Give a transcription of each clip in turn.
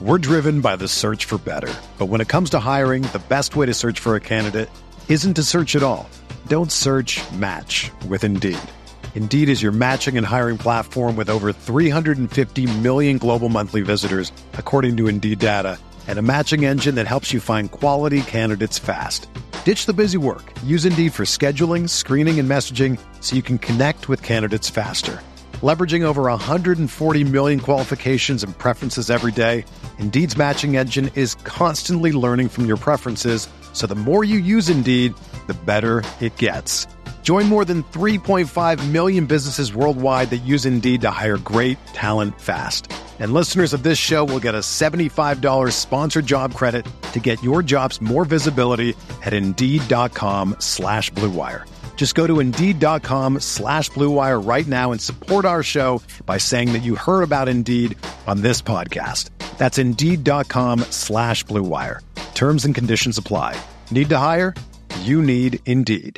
We're driven by the search for better. But when it comes to hiring, the best way to search for a candidate isn't to search at all. Don't search, match with Indeed. Indeed is your matching and hiring platform with over 350 million global monthly visitors, according to Indeed data, and a matching engine that helps you find quality candidates fast. Ditch the busy work. Use Indeed for scheduling, screening, and messaging so you can connect with candidates faster. Leveraging over 140 million qualifications and preferences every day, Indeed's matching engine is constantly learning from your preferences, so the more you use Indeed, the better it gets. Join more than 3.5 million businesses worldwide that use Indeed to hire great talent fast. And listeners of this show will get a $75 sponsored job credit to get your jobs more visibility at Indeed.com/Blue Wire. Just go to Indeed.com/Blue Wire right now and support our show by saying that you heard about Indeed on this podcast. That's Indeed.com/Blue Wire. Terms and conditions apply. Need to hire? You need Indeed.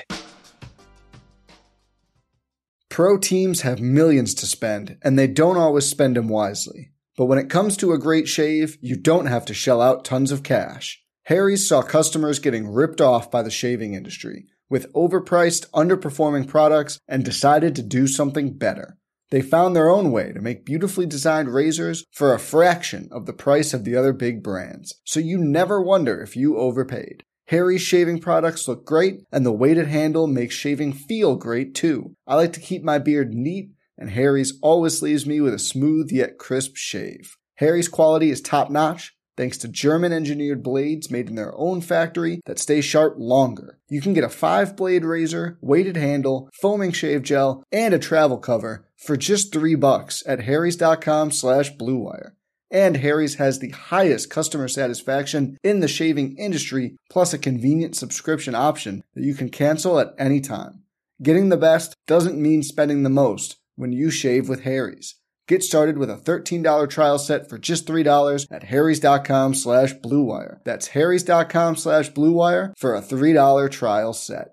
Pro teams have millions to spend, and they don't always spend them wisely. But when it comes to a great shave, you don't have to shell out tons of cash. Harry's saw customers getting ripped off by the shaving industry with overpriced, underperforming products and decided to do something better. They found their own way to make beautifully designed razors for a fraction of the price of the other big brands, so you never wonder if you overpaid. Harry's shaving products look great, and the weighted handle makes shaving feel great too. I like to keep my beard neat, and Harry's always leaves me with a smooth yet crisp shave. Harry's quality is top-notch, thanks to German-engineered blades made in their own factory that stay sharp longer. You can get a 5-blade razor, weighted handle, foaming shave gel, and a travel cover for just $3 at harrys.com/Blue Wire. And Harry's has the highest customer satisfaction in the shaving industry, plus a convenient subscription option that you can cancel at any time. Getting the best doesn't mean spending the most when you shave with Harry's. Get started with a $13 trial set for just $3 at harrys.com/Blue Wire. That's harrys.com/Blue Wire for a $3 trial set.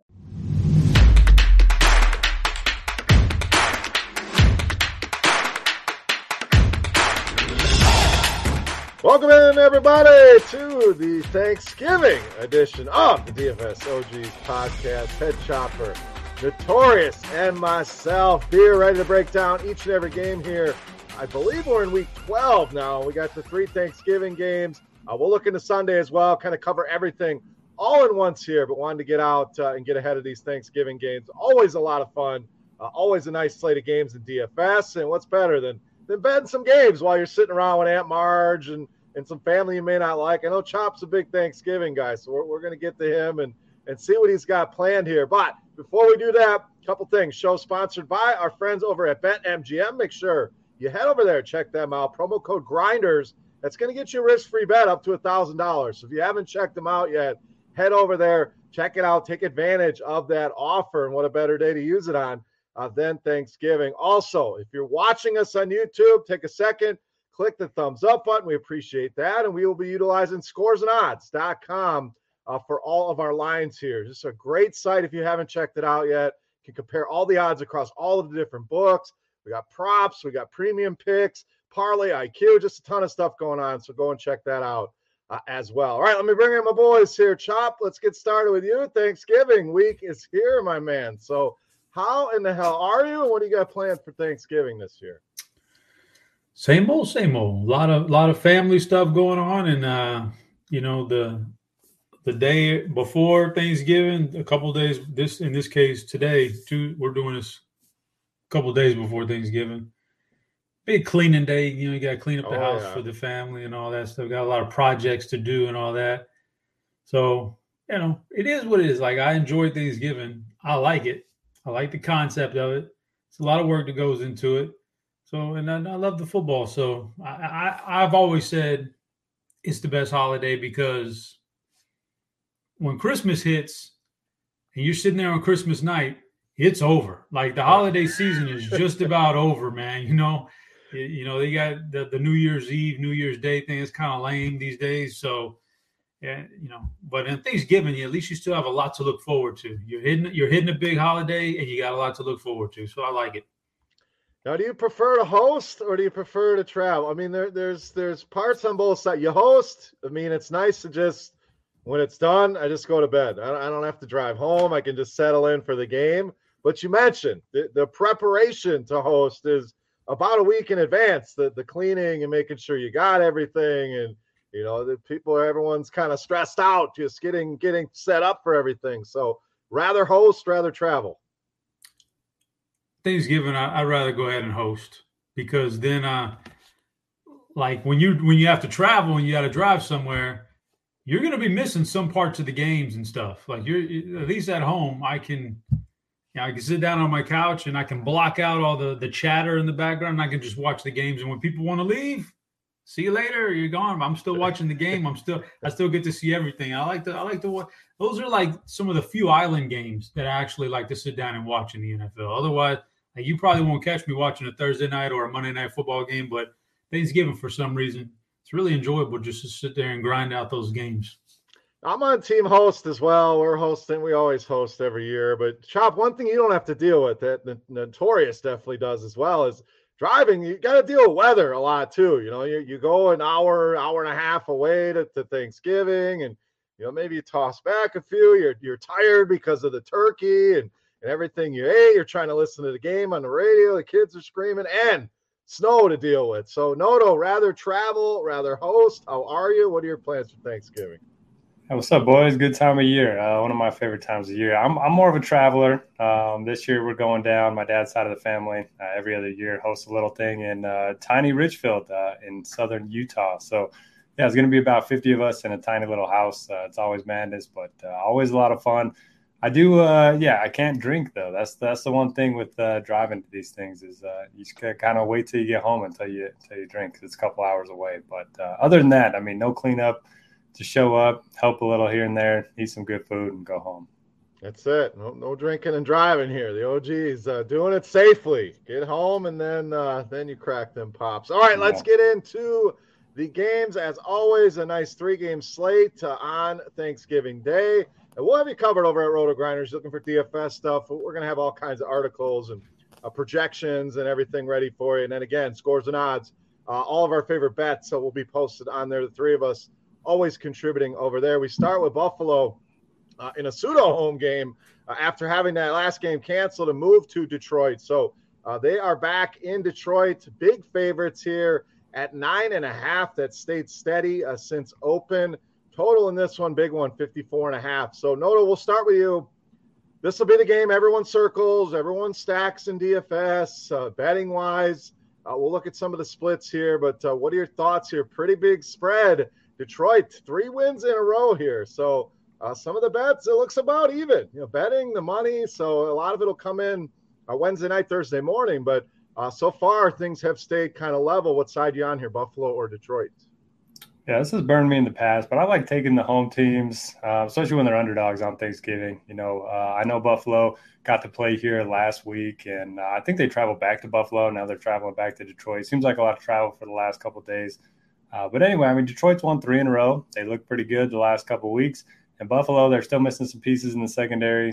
Welcome in, everybody, to the Thanksgiving edition of the DFS OGs podcast. Head Chopper, Notorious, and myself here, ready to break down each and every game here. I believe we're in week 12 now. We got the 3 Thanksgiving games. We'll look into Sunday as well, kind of cover everything all in once here, but wanted to get out and get ahead of these Thanksgiving games. Always a lot of fun. Always a nice slate of games in DFS, and what's better than betting some games while you're sitting around with Aunt Marge and some family you may not like. I know Chop's a big Thanksgiving guy, so we're going to get to him and see what he's got planned here. But before we do that, a couple things. Show sponsored by our friends over at BetMGM. Make sure you head over there, check them out. Promo code GRINDERS. That's going to get you a risk-free bet up to $1,000. So if you haven't checked them out yet, head over there, check it out, take advantage of that offer, and what a better day to use it on than Thanksgiving. Also, if you're watching us on YouTube, take a second, click the thumbs up button. We appreciate that. And we will be utilizing scoresandodds.com for all of our lines here. Just a great site if you haven't checked it out yet. You can compare all the odds across all of the different books. We got props, we got premium picks, parlay IQ, just a ton of stuff going on. So go and check that out as well. All right, let me bring in my boys here. Chop, let's get started with you. Thanksgiving week is here, my man. So how in the hell are you, and what do you got planned for Thanksgiving this year? Same old, same old. A lot of family stuff going on, and the day before Thanksgiving, a couple days. In this case, today, we're doing this a couple days before Thanksgiving. Big cleaning day. You got to clean up the house for the family and all that stuff. Got a lot of projects to do and all that. So it is what it is. Like, I enjoy Thanksgiving. I like it. I like the concept of it. It's a lot of work that goes into it. So, and I love the football. So I've always said it's the best holiday because when Christmas hits and you're sitting there on Christmas night, it's over. Like, the holiday season is just about over, man. They got the New Year's Eve, New Year's Day thing. It's kind of lame these days. So, yeah, but in Thanksgiving, at least you still have a lot to look forward to. You're hitting a big holiday, and you got a lot to look forward to. So I like it. Now, do you prefer to host or do you prefer to travel? I mean, there's parts on both sides. You host. I mean, it's nice to just when it's done, I just go to bed. I don't have to drive home. I can just settle in for the game. But you mentioned the preparation to host is about a week in advance. The cleaning and making sure you got everything, and everyone's kind of stressed out just getting set up for everything. So rather host, rather travel. Thanksgiving, I'd rather go ahead and host because then, like when you have to travel and you got to drive somewhere, you're going to be missing some parts of the games and stuff. Like at least at home, I can sit down on my couch and I can block out all the chatter in the background. And I can just watch the games. And when people want to leave, see you later. You're gone. I'm still watching the game. I still get to see everything. I like to watch. Those are like some of the few island games that I actually like to sit down and watch in the NFL. Otherwise, like, you probably won't catch me watching a Thursday night or a Monday night football game, but Thanksgiving, for some reason, it's really enjoyable just to sit there and grind out those games. I'm on team host as well. We're hosting. We always host every year. But, Chop, one thing you don't have to deal with that the Notorious definitely does as well is driving. You got to deal with weather a lot too. You go an hour and a half away to Thanksgiving, and maybe you toss back a few. You're tired because of the turkey and everything you ate. You're trying to listen to the game on the radio. The kids are screaming and snow to deal with. So, Noto, rather travel, rather host. How are you? What are your plans for Thanksgiving? Hey, what's up, boys? Good time of year. One of my favorite times of year. I'm more of a traveler. This year we're going down my dad's side of the family. Every other year host a little thing in tiny Richfield in southern Utah. So, yeah, it's going to be about 50 of us in a tiny little house. It's always madness, but always a lot of fun. I do, I can't drink, though. That's the one thing with driving to these things is you just kind of wait till you get home until you drink, because it's a couple hours away. But other than that, I mean, no cleanup. Just show up, help a little here and there, eat some good food, and go home. That's it. No drinking and driving here. The OG's doing it safely. Get home, and then you crack them pops. All right, let's get into the games. As always, a nice 3-game slate on Thanksgiving Day. And we'll have you covered over at Roto Grinders. Looking for DFS stuff. We're going to have all kinds of articles and projections and everything ready for you. And then, again, scores and odds. All of our favorite bets will be posted on there. The three of us always contributing over there. We start with Buffalo in a pseudo-home game after having that last game canceled and moved to Detroit. So they are back in Detroit. Big favorites here at 9.5. That stayed steady since open. Total in this one, big one, 54.5. So, Noto, we'll start with you. This will be the game everyone circles, everyone stacks in DFS, betting-wise. We'll look at some of the splits here, but what are your thoughts here? Pretty big spread. Detroit, 3 wins in a row here. So some of the bets, it looks about even. Betting, the money, so a lot of it will come in Wednesday night, Thursday morning. But so far, things have stayed kind of level. What side you on here, Buffalo or Detroit? Yeah, this has burned me in the past, but I like taking the home teams, especially when they're underdogs on Thanksgiving. I know Buffalo got to play here last week, and I think they traveled back to Buffalo. Now they're traveling back to Detroit. Seems like a lot of travel for the last couple of days. But anyway, I mean, Detroit's won 3 in a row. They look pretty good the last couple of weeks. And Buffalo, they're still missing some pieces in the secondary.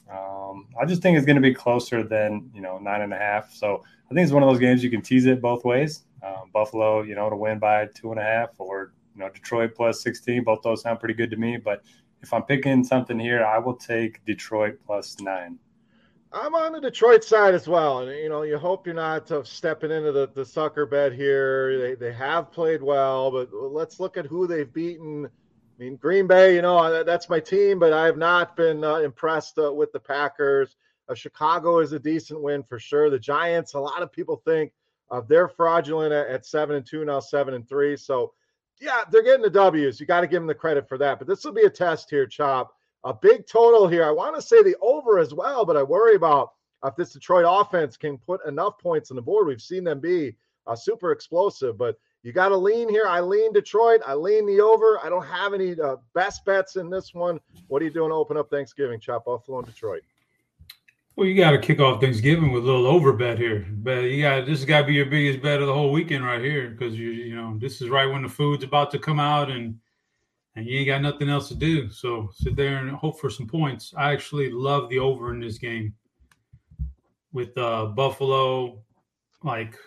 I just think it's going to be closer than, 9.5. So I think it's one of those games you can tease it both ways. Buffalo, to win by 2.5, or, Detroit plus 16. Both those sound pretty good to me. But if I'm picking something here, I will take Detroit plus 9. I'm on the Detroit side as well. And, you hope you're not stepping into the sucker bet here. They have played well, but let's look at who they've beaten. I mean, Green Bay, that's my team, but I have not been impressed with the Packers. Chicago is a decent win for sure. The Giants, a lot of people think they're fraudulent at 7-2, now 7-3. So, yeah, they're getting the W's. You got to give them the credit for that. But this will be a test here, Chop. A big total here. I want to say the over as well, but I worry about if this Detroit offense can put enough points on the board. We've seen them be super explosive, but you got to lean here. I lean Detroit. I lean the over. I don't have any best bets in this one. What are you doing to open up Thanksgiving, Chop? Buffalo and Detroit. Well, you got to kick off Thanksgiving with a little over bet here. But this has got to be your biggest bet of the whole weekend right here, because this is right when the food's about to come out and you ain't got nothing else to do. So sit there and hope for some points. I actually love the over in this game with Buffalo. like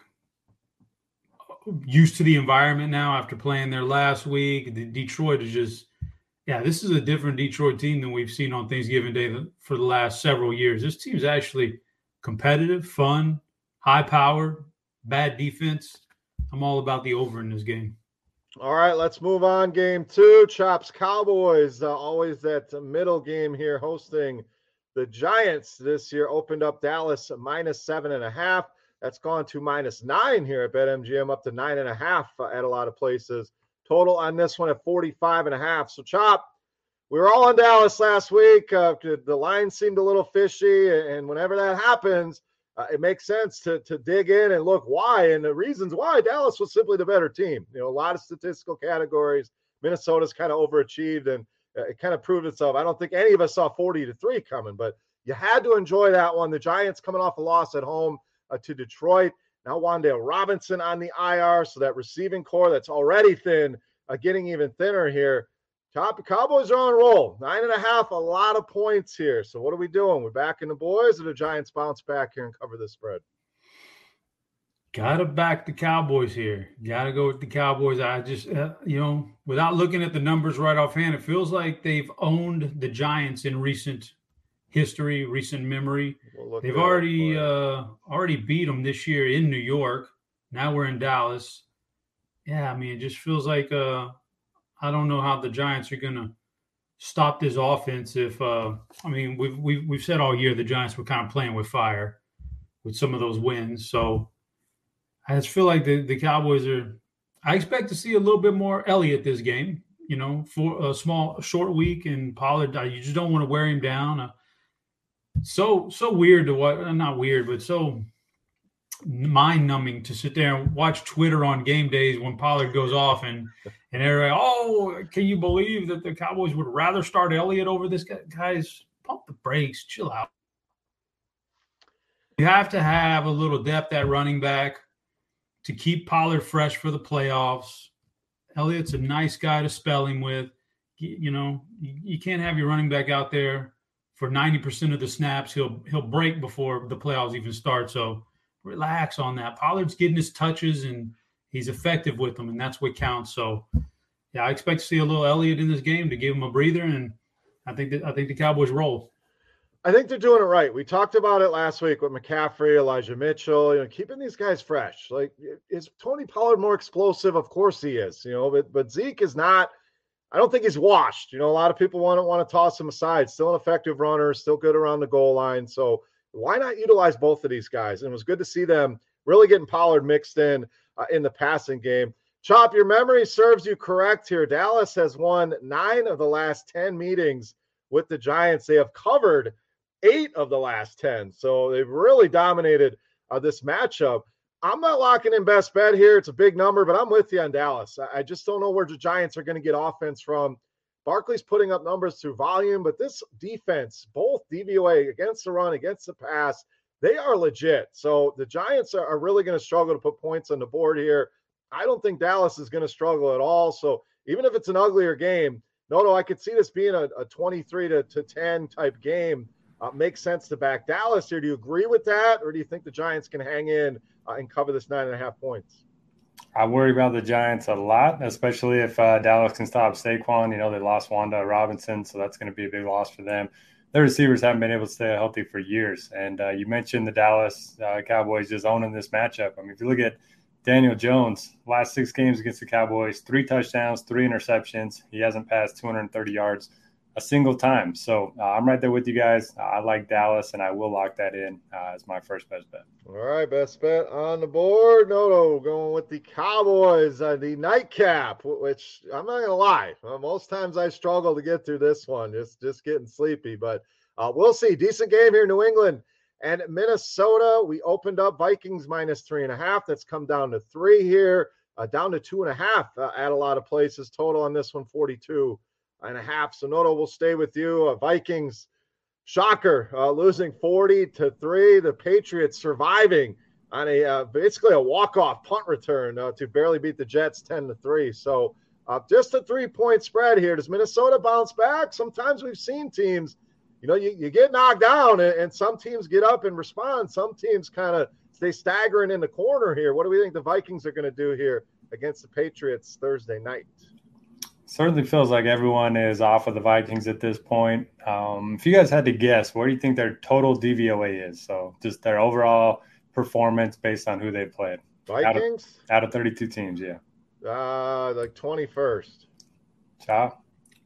used to the environment now after playing there last week. Detroit is just, this is a different Detroit team than we've seen on Thanksgiving Day for the last several years. This team's actually competitive, fun, high power, bad defense. I'm all about the over in this game. All right, let's move on. Game 2, Chops Cowboys. Always that middle game here, hosting the Giants this year. Opened up Dallas -7.5. That's gone to -9 here at BetMGM, up to 9.5 at a lot of places. Total on this one at 45.5. So, Chop, we were all on Dallas last week. The line seemed a little fishy, and whenever that happens, it makes sense to dig in and look why. And the reasons why, Dallas was simply the better team. A lot of statistical categories. Minnesota's kind of overachieved, and it kind of proved itself. I don't think any of us saw 40-3 coming, but you had to enjoy that one. The Giants coming off a loss at home to Detroit. Now Wan'Dale Robinson on the IR, so that receiving core that's already thin, getting even thinner here. Cowboys are on a roll. 9.5, a lot of points here. So what are we doing? We're backing the boys, or the Giants bounce back here and cover the spread? Gotta back the Cowboys here. Gotta go with the Cowboys. I just, without looking at the numbers right offhand, it feels like they've owned the Giants in recent history, recent memory. They've already beat them this year in New York. Now we're in Dallas. Yeah, I mean, it just feels like I don't know how the Giants are going to stop this offense. If we've said all year the Giants were kind of playing with fire with some of those wins. So I just feel like the Cowboys are. I expect to see a little bit more Elliott this game. For a short week, and Pollard, you just don't want to wear him down. So weird to watch. Not weird, but so mind-numbing to sit there and watch Twitter on game days when Pollard goes off and everybody, can you believe that the Cowboys would rather start Elliott over this guy? Guys, pump the brakes, chill out. You have to have a little depth at running back to keep Pollard fresh for the playoffs. Elliott's a nice guy to spell him with. You can't have your running back out there for 90% of the snaps. He'll break before the playoffs even start. So relax on that. Pollard's getting his touches, and he's effective with them, and that's what counts. So, yeah, I expect to see a little Elliott in this game to give him a breather, and I think the Cowboys roll. I think they're doing it right. We talked about it last week with McCaffrey, Elijah Mitchell, keeping these guys fresh. Like, is Tony Pollard more explosive? Of course he is, but Zeke is not. I don't think he's washed. A lot of people want to toss him aside. Still an effective runner, still good around the goal line. So why not utilize both of these guys? And it was good to see them really getting Pollard mixed in the passing game. Chop, your memory serves you correct here. Dallas has won 9 of the last 10 meetings with the Giants. They have covered 8 of the last 10. So they've really dominated this matchup. I'm not locking in best bet here. It's a big number, but I'm with you on Dallas. I just don't know where the Giants are going to get offense from. Barkley's putting up numbers through volume, but this defense, both DVOA against the run, against the pass, they are legit. So the Giants are really going to struggle to put points on the board here. I don't think Dallas is going to struggle at all. So even if it's an uglier game, I could see this being a 23-10 type game. Makes sense to back Dallas here. Do you agree with that, or do you think the Giants can hang in and cover this 9.5 points? I worry about the Giants a lot, especially if Dallas can stop Saquon. They lost Wan'Dale Robinson, so that's going to be a big loss for them. Their receivers haven't been able to stay healthy for years. And you mentioned the Dallas Cowboys just owning this matchup. I mean, if you look at Daniel Jones, last 6 games against the Cowboys, 3 touchdowns, 3 interceptions. He hasn't passed 230 yards a single time. So I'm right there with you guys. I like Dallas, and I will lock that in as my first best bet. All right, best bet on the board. Going with the Cowboys, the nightcap, which I'm not going to lie. Most times I struggle to get through this one, just getting sleepy. But we'll see. Decent game here, New England and Minnesota. We opened up Vikings -3.5. That's come down to 3 here, down to 2.5 at a lot of places. Total on this one, 42.5. So Noto, will stay with you. Vikings, shocker, losing 40-3. The Patriots surviving on basically a walk-off punt return to barely beat the Jets 10-3. So just a 3-point spread here. Does Minnesota bounce back? Sometimes we've seen teams, you get knocked down and some teams get up and respond. Some teams kind of stay staggering in the corner here. What do we think the Vikings are going to do here against the Patriots Thursday night? Certainly feels like everyone is off of the Vikings at this point. If you guys had to guess, what do you think their total DVOA is? So just their overall performance based on who they played. Vikings? Out of 32 teams, yeah. Like 21st. Chop?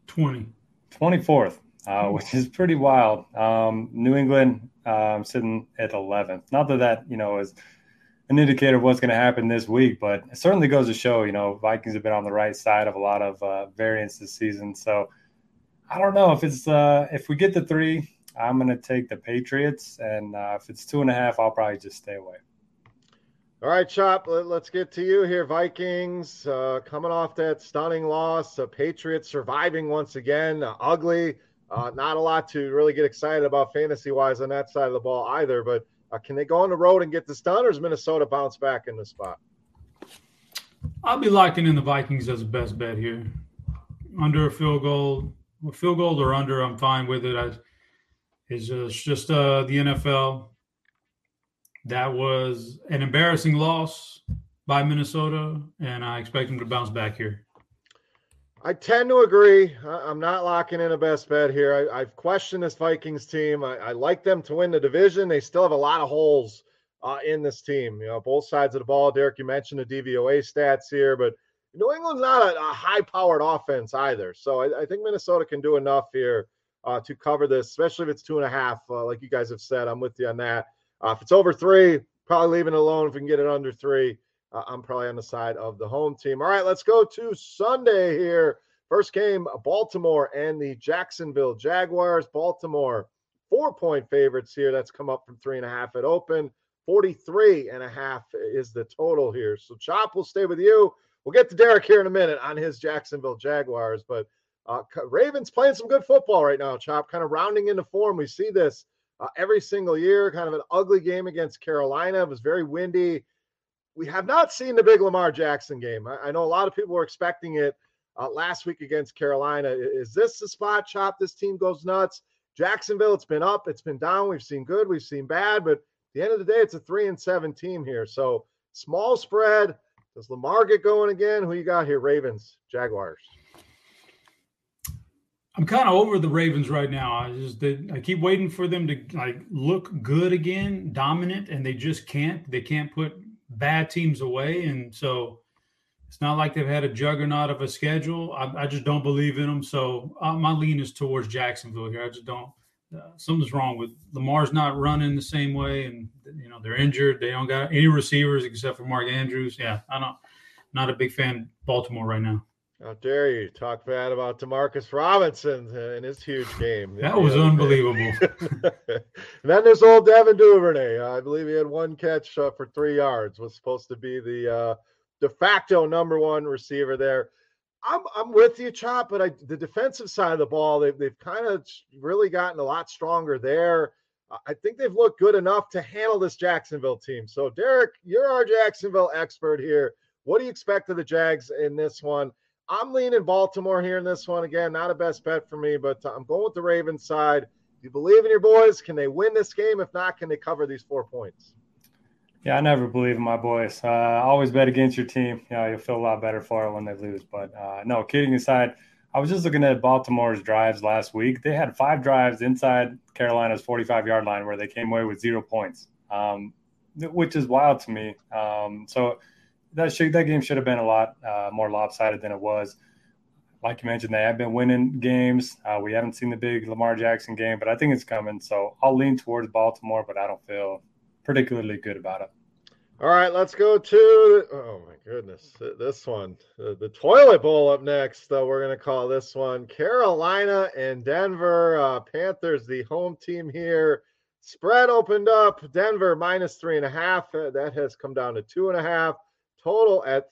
24th, which is pretty wild. New England sitting at 11th. Not that is an indicator of what's going to happen this week, but it certainly goes to show, Vikings have been on the right side of a lot of variance this season. So I don't know if we get to 3, I'm going to take the Patriots. And if it's 2.5, I'll probably just stay away. All right, Chop, let's get to you here. Vikings coming off that stunning loss. Patriots surviving once again. Ugly. Not a lot to really get excited about fantasy-wise on that side of the ball either. But can they go on the road and get this done, or does Minnesota bounce back in the spot? I'll be locking in the Vikings as the best bet here. Under a field goal or under, I'm fine with it. It's just the NFL. That was an embarrassing loss by Minnesota, and I expect them to bounce back here. I tend to agree. I'm not locking in a best bet here. I've questioned this Vikings team. I like them to win the division. They still have a lot of holes in this team. Both sides of the ball. Derek, you mentioned the DVOA stats here, but New England's not a high-powered offense either. So I think Minnesota can do enough here to cover this, especially if it's 2.5, like you guys have said. I'm with you on that. If it's over 3, probably leaving it alone. If we can get it under 3, I'm probably on the side of the home team. All right, let's go to Sunday here. First game, Baltimore and the Jacksonville Jaguars. Baltimore, 4-point favorites here. That's come up from 3.5 at open. 43.5 is the total here. So, Chop, we'll stay with you. We'll get to Derek here in a minute on his Jacksonville Jaguars. But Ravens playing some good football right now, Chop, kind of rounding into form. We see this every single year, kind of an ugly game against Carolina. It was very windy. We have not seen the big Lamar Jackson game. I know a lot of people were expecting it last week against Carolina. Is this the spot, Chop? This team goes nuts. Jacksonville, it's been up, it's been down. We've seen good, we've seen bad. But at the end of the day, it's a 3-7 team here. So small spread. Does Lamar get going again? Who you got here? Ravens, Jaguars. I'm kind of over the Ravens right now. I keep waiting for them to look good again, dominant, and they just can't. They can't put bad teams away, and so it's not like they've had a juggernaut of a schedule. I just don't believe in them. So my lean is towards Jacksonville here. I just don't. Something's wrong with Lamar's not running the same way, and they're injured. They don't got any receivers except for Mark Andrews. Yeah, not a big fan of Baltimore right now. How dare you talk bad about Demarcus Robinson in his huge game. That was unbelievable. And then there's old Devin Duvernay. I believe he had 1 catch for 3 yards. Was supposed to be the de facto number 1 receiver there. I'm with you, Chop, but the defensive side of the ball, they've kind of really gotten a lot stronger there. I think they've looked good enough to handle this Jacksonville team. So, Derek, you're our Jacksonville expert here. What do you expect of the Jags in this one? I'm leaning Baltimore here in this one. Again, not a best bet for me, but I'm going with the Ravens side. Do you believe in your boys? Can they win this game? If not, can they cover these 4 points? Yeah, I never believe in my boys. Always bet against your team. You'll feel a lot better for it when they lose. But no, kidding aside, I was just looking at Baltimore's drives last week. They had 5 drives inside Carolina's 45-yard line where they came away with 0 points, which is wild to me. So that game should have been a lot more lopsided than it was. Like you mentioned, they have been winning games. We haven't seen the big Lamar Jackson game, but I think it's coming. So I'll lean towards Baltimore, but I don't feel particularly good about it. All right, let's go to this one. The Toilet Bowl up next, we're going to call this one. Carolina and Denver. Panthers, the home team here. Spread opened up. Denver minus 3.5. That has come down to 2.5. Total at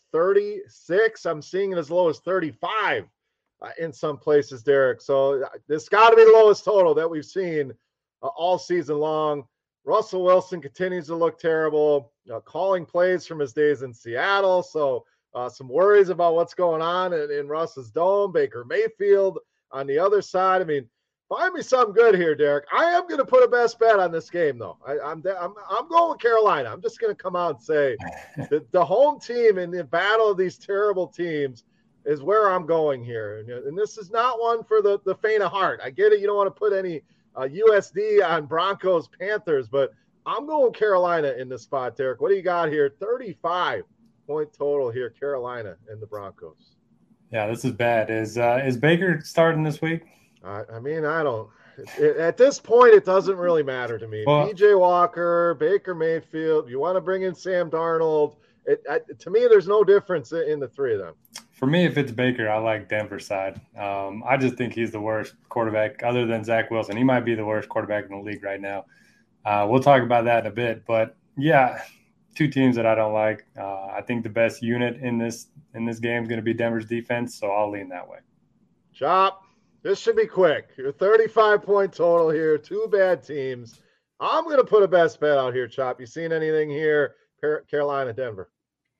36. I'm seeing it as low as 35 in some places, Derek. So this got to be the lowest total that we've seen all season long. Russell Wilson continues to look terrible, calling plays from his days in Seattle. So some worries about what's going on in Russ's dome. Baker Mayfield on the other side. I mean, Find me something good here, Derek. I am going to put a best bet on this game, though. I'm going with Carolina. I'm just going to come out and say that the home team in the battle of these terrible teams is where I'm going here. And this is not one for the faint of heart. I get it. You don't want to put any USD on Broncos, Panthers, but I'm going Carolina in this spot, Derek. What do you got here? 35-point total here, Carolina and the Broncos. Yeah, this is bad. Is Baker starting this week? I mean, I don't. At this point, it doesn't really matter to me. Well, PJ Walker, Baker Mayfield. You want to bring in Sam Darnold? To me, there's no difference in the three of them. For me, if it's Baker, I like Denver's side. I just think he's the worst quarterback other than Zach Wilson. He might be the worst quarterback in the league right now. We'll talk about that in a bit. But, yeah, two teams that I don't like. I think the best unit in this game is going to be Denver's defense, so I'll lean that way. Chop. This should be quick. Your 35-point total here. Two bad teams. I'm going to put a best bet out here, Chop. You seen anything here? Carolina, Denver.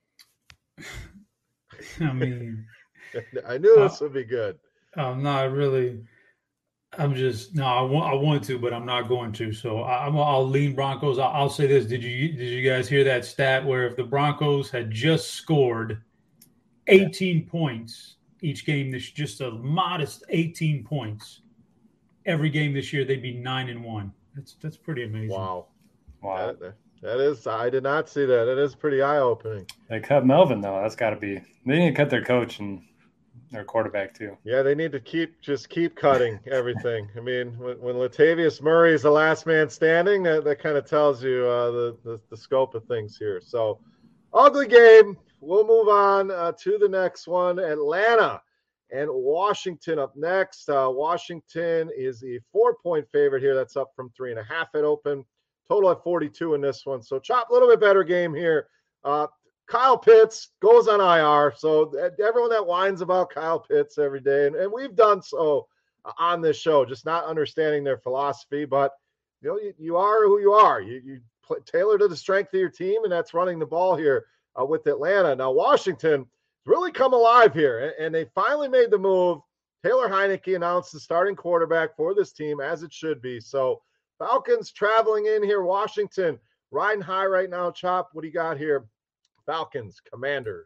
I mean, I knew this would be good. I'm not really. I want to, but I'm not going to. So I'll lean Broncos. I'll say this: Did you guys hear that stat where if the Broncos had just scored 18 points each game, this just a modest 18 points every game this year, they'd be 9-1. That's pretty amazing. Wow. That is. I did not see that. That is pretty eye-opening. They cut Melvin though. That's got to be. They need to cut their coach and their quarterback too. Yeah, they need to keep cutting everything. I mean, when Latavius Murray is the last man standing, that kind of tells you the scope of things here. So, ugly game. We'll move on to the next one. Atlanta and Washington up next. Washington is a 4-point favorite here. That's up from 3.5 at open. Total at 42 in this one. So, Chop, a little bit better game here. Kyle Pitts goes on IR. So, everyone that whines about Kyle Pitts every day, and we've done so on this show, just not understanding their philosophy. But, you are who you are. You tailor to the strength of your team, and that's running the ball here with Atlanta. Now, Washington really come alive here, and they finally made the move. Taylor Heineke announced the starting quarterback for this team, as it should be. So, Falcons traveling in here. Washington riding high right now. Chop, what do you got here? Falcons, Commanders.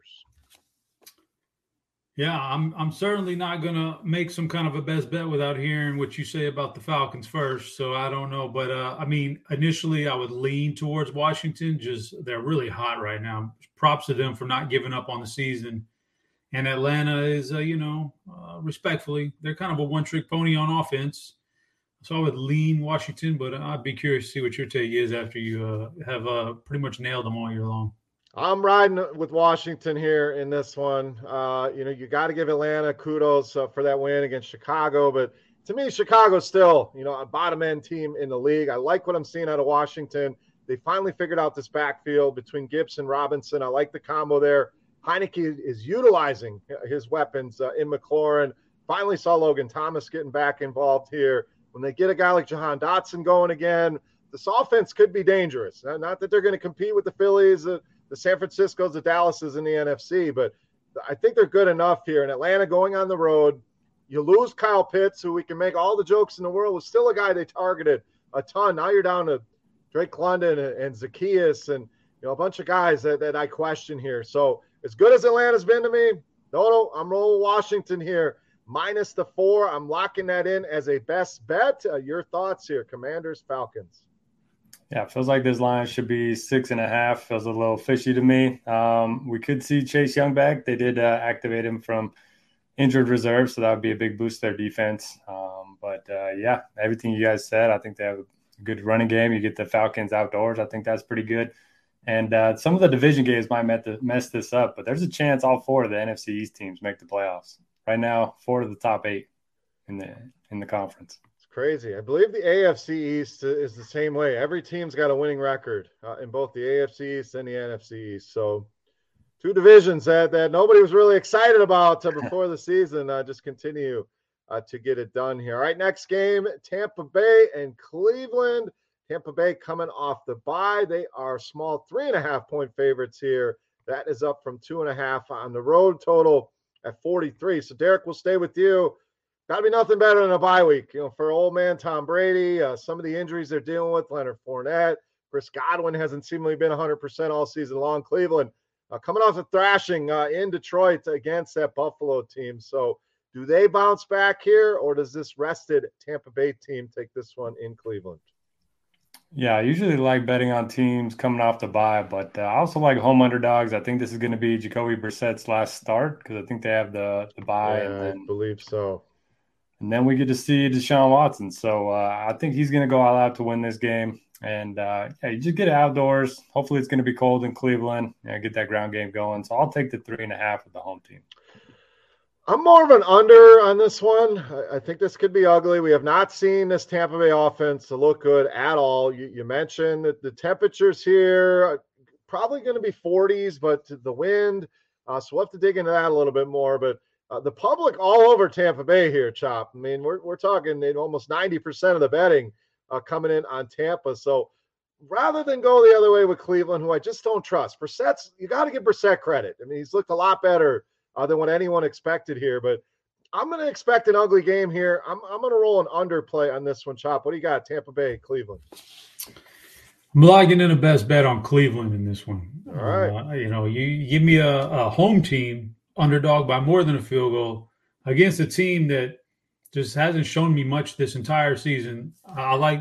Yeah, I'm certainly not going to make some kind of a best bet without hearing what you say about the Falcons first. So I don't know. But, initially I would lean towards Washington. Just they're really hot right now. Props to them for not giving up on the season. And Atlanta is, respectfully, they're kind of a one-trick pony on offense. So I would lean Washington, but I'd be curious to see what your take is after you have pretty much nailed them all year long. I'm riding with Washington here in this one. You got to give Atlanta kudos for that win against Chicago. But to me, Chicago's still, a bottom-end team in the league. I like what I'm seeing out of Washington. They finally figured out this backfield between Gibbs and Robinson. I like the combo there. Heineke is utilizing his weapons in McLaurin. Finally saw Logan Thomas getting back involved here. When they get a guy like Jahan Dotson going again, this offense could be dangerous. Not that they're going to compete with the Phillies, the San Franciscos, the Dallases in the NFC, but I think they're good enough here. In Atlanta going on the road, you lose Kyle Pitts, who we can make all the jokes in the world, was still a guy they targeted a ton. Now you're down to Drake London and Zacchaeus and a bunch of guys that I question here. So as good as Atlanta's been to me, no, I'm rolling Washington here. Minus the 4. I'm locking that in as a best bet. Your thoughts here, Commanders, Falcons. Yeah, it feels like this line should be 6.5. Feels a little fishy to me. We could see Chase Young back. They did activate him from injured reserve, so that would be a big boost to their defense. But everything you guys said, I think they have a good running game. You get the Falcons outdoors. I think that's pretty good. And some of the division games might mess this up, but there's a chance all 4 of the NFC East teams make the playoffs. Right now, 4 of the top 8 in the conference. It's crazy. I believe the AFC East is the same way. Every team's got a winning record in both the AFC East and the NFC East. So 2 divisions that nobody was really excited about before the season just continue to get it done here. All right, next game, Tampa Bay and Cleveland. Tampa Bay coming off the bye. They are small 3.5-point favorites here. That is up from 2.5 on the road. Total at 43. So, Derek, we'll stay with you. Got to be nothing better than a bye week, for old man Tom Brady. Some of the injuries they're dealing with, Leonard Fournette, Chris Godwin hasn't seemingly been 100% all season long. Cleveland coming off a thrashing in Detroit against that Buffalo team. So do they bounce back here, or does this rested Tampa Bay team take this one in Cleveland? Yeah, I usually like betting on teams coming off the bye, but I also like home underdogs. I think this is going to be Jacoby Brissett's last start because I think they have the bye. Yeah, I believe so. And then we get to see Deshaun Watson. So I think he's going to go all out to win this game. And, you just get it outdoors. Hopefully it's going to be cold in Cleveland. Get that ground game going. So I'll take the 3.5 with the home team. I'm more of an under on this one. I think this could be ugly. We have not seen this Tampa Bay offense look good at all. You mentioned that the temperatures here probably going to be 40s, but the wind. So we'll have to dig into that a little bit more. But the public all over Tampa Bay here, Chop. I mean, we're talking almost 90% of the betting coming in on Tampa. So rather than go the other way with Cleveland, who I just don't trust, you got to give Brissett credit. I mean, he's looked a lot better than what anyone expected here. But I'm going to expect an ugly game here. I'm going to roll an underplay on this one, Chop. What do you got, Tampa Bay, Cleveland? I'm logging in a best bet on Cleveland in this one. All right. You give me a home team underdog by more than a field goal against a team that just hasn't shown me much this entire season. I like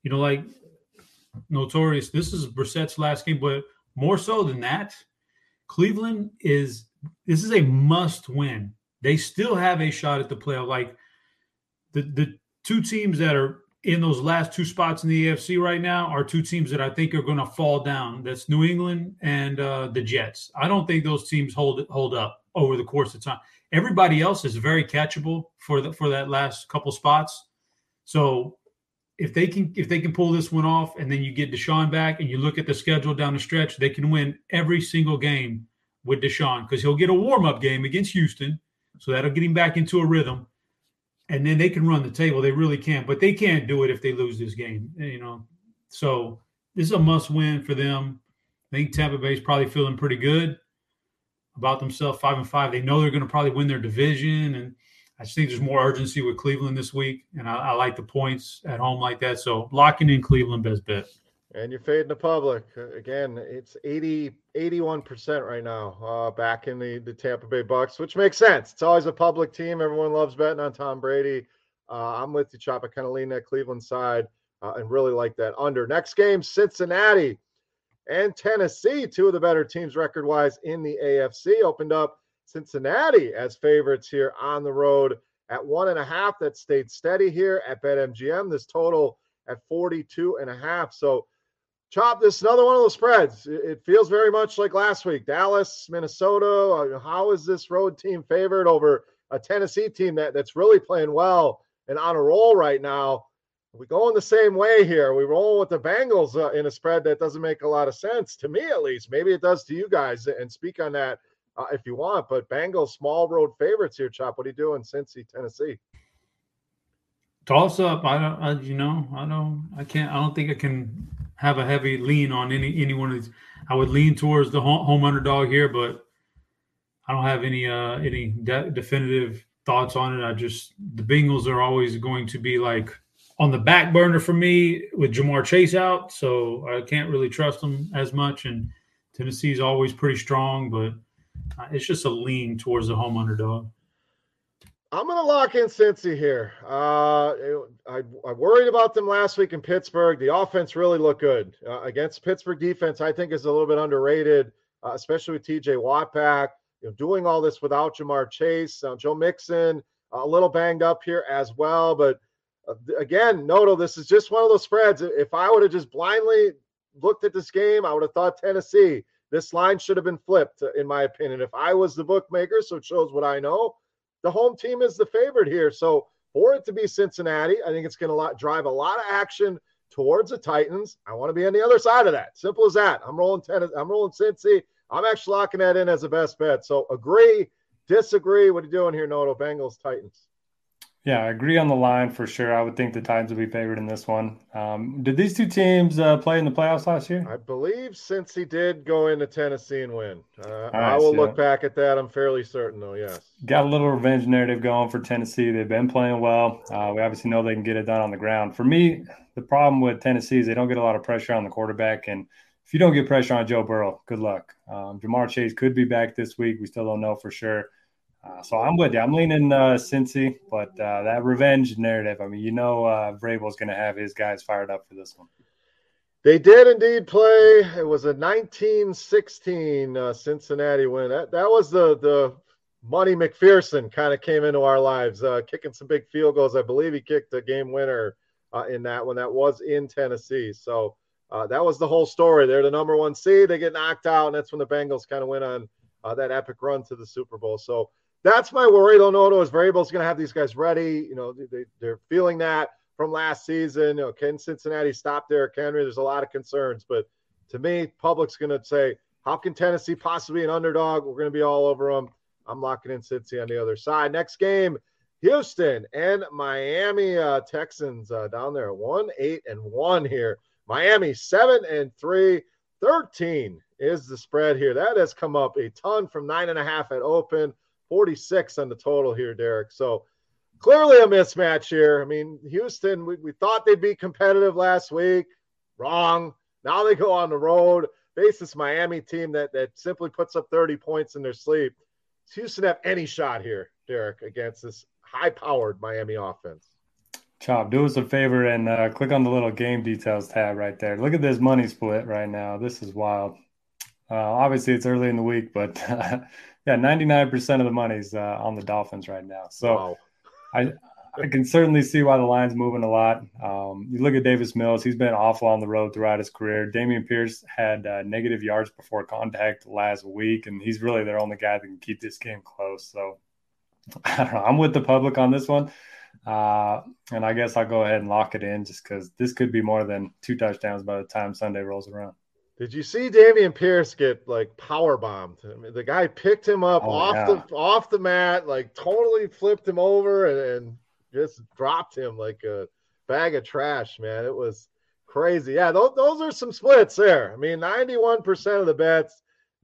Notorious. This is Brissett's last game, but more so than that, Cleveland is a must win. They still have a shot at the playoff. Like the two teams that are in those last two spots in the AFC right now are two teams that I think are going to fall down. That's New England and the Jets. I don't think those teams hold up over the course of time. Everybody else is very catchable for that last couple spots. So if they can pull this one off, and then you get Deshaun back, and you look at the schedule down the stretch, they can win every single game with Deshaun because he'll get a warm-up game against Houston, so that'll get him back into a rhythm, and then they can run the table. They really can, but they can't do it if they lose this game. So this is a must-win for them. I think Tampa Bay's probably feeling pretty good about themselves, 5-5. They know they're going to probably win their division, and I just think there's more urgency with Cleveland this week, and I like the points at home like that. So locking in Cleveland, best bet. And you're fading the public. Again, it's 81% right now back in the Tampa Bay Bucks, which makes sense. It's always a public team. Everyone loves betting on Tom Brady. I'm with you, Chop. I kind of lean that Cleveland side and really like that under. Next game, Cincinnati and Tennessee, two of the better teams record-wise in the AFC, opened up Cincinnati as favorites here on the road at 1.5. That stayed steady here at BetMGM. This total at 42.5. So, Chop, this is another one of those spreads. It feels very much like last week. Dallas, Minnesota. How is this road team favored over a Tennessee team that's really playing well and on a roll right now? We going the same way here. We roll with the Bengals in a spread that doesn't make a lot of sense, to me at least. Maybe it does to you guys, and speak on that if you want. But Bengals, small road favorites here, Chop. What are you doing, Cincy, Tennessee? Toss up. I don't think I can have a heavy lean on any one of these. I would lean towards the home underdog here, but I don't have any definitive thoughts on it. The Bengals are always going to be like on the back burner for me with Jamar Chase out, so I can't really trust them as much. And Tennessee's always pretty strong, but it's just a lean towards the home underdog. I'm going to lock in Cincy here. I worried about them last week in Pittsburgh. The offense really looked good against Pittsburgh defense. I think is a little bit underrated, especially with TJ Watt back. Doing all this without Jamar Chase, Joe Mixon a little banged up here as well. But again, Noto, this is just one of those spreads. If I would have just blindly looked at this game, I would have thought Tennessee. This line should have been flipped, in my opinion. If I was the bookmaker, so it shows what I know, the home team is the favorite here. So for it to be Cincinnati, I think it's going to drive a lot of action towards the Titans. I want to be on the other side of that. Simple as that. I'm rolling Cincy. I'm actually locking that in as a best bet. So agree, disagree. What are you doing here, Noto? Bengals, Titans. Yeah, I agree on the line for sure. I would think the Titans would be favored in this one. Did these two teams play in the playoffs last year? I believe Cincy did go into Tennessee and win. I Nice, will yeah. look back at that. I'm fairly certain, though, yes. Got a little revenge narrative going for Tennessee. They've been playing well. We obviously know they can get it done on the ground. For me, the problem with Tennessee is they don't get a lot of pressure on the quarterback. And if you don't get pressure on Joe Burrow, good luck. Jamar Chase could be back this week. We still don't know for sure. So I'm with you. I'm leaning Cincy, but that revenge narrative, I mean, Vrabel's going to have his guys fired up for this one. They did indeed play. It was a 1916 Cincinnati win. That was the Money McPherson kind of came into our lives, kicking some big field goals. I believe he kicked a game winner in that one. That was in Tennessee. So that was the whole story. They're the number 1 seed. They get knocked out, and that's when the Bengals kind of went on that epic run to the Super Bowl. So that's my worry. Don't know is Vrabel's going to have these guys ready. They're feeling that from last season. Can Cincinnati stop Derrick Henry? There's a lot of concerns, but to me, public's going to say, how can Tennessee possibly be an underdog? We're going to be all over them. I'm locking in Cincy on the other side. Next game, Houston and Miami Texans down there, 1-8-1 here. Miami 7-3, 13 is the spread here. That has come up a ton from 9.5 at open, 46 on the total here, Derek. So clearly a mismatch here. I mean, Houston, we thought they'd be competitive last week. Wrong. Now they go on the road, face this Miami team that simply puts up 30 points in their sleep. Does Houston have any shot here, Derek, against this high-powered Miami offense? Chop, do us a favor and click on the little game details tab right there. Look at this money split right now. This is wild. Obviously, it's early in the week, but yeah, 99% of the money's on the Dolphins right now. So wow. I can certainly see why the line's moving a lot. You look at Davis Mills, he's been awful on the road throughout his career. Dameon Pierce had negative yards before contact last week, and he's really their only guy that can keep this game close. So I don't know. I'm with the public on this one. And I guess I'll go ahead and lock it in just because this could be more than 2 touchdowns by the time Sunday rolls around. Did you see Dameon Pierce get power bombed? I mean, the guy picked him up off the mat, totally flipped him over and just dropped him like a bag of trash, man. It was crazy. Yeah, those are some splits there. I mean, 91% of the bets,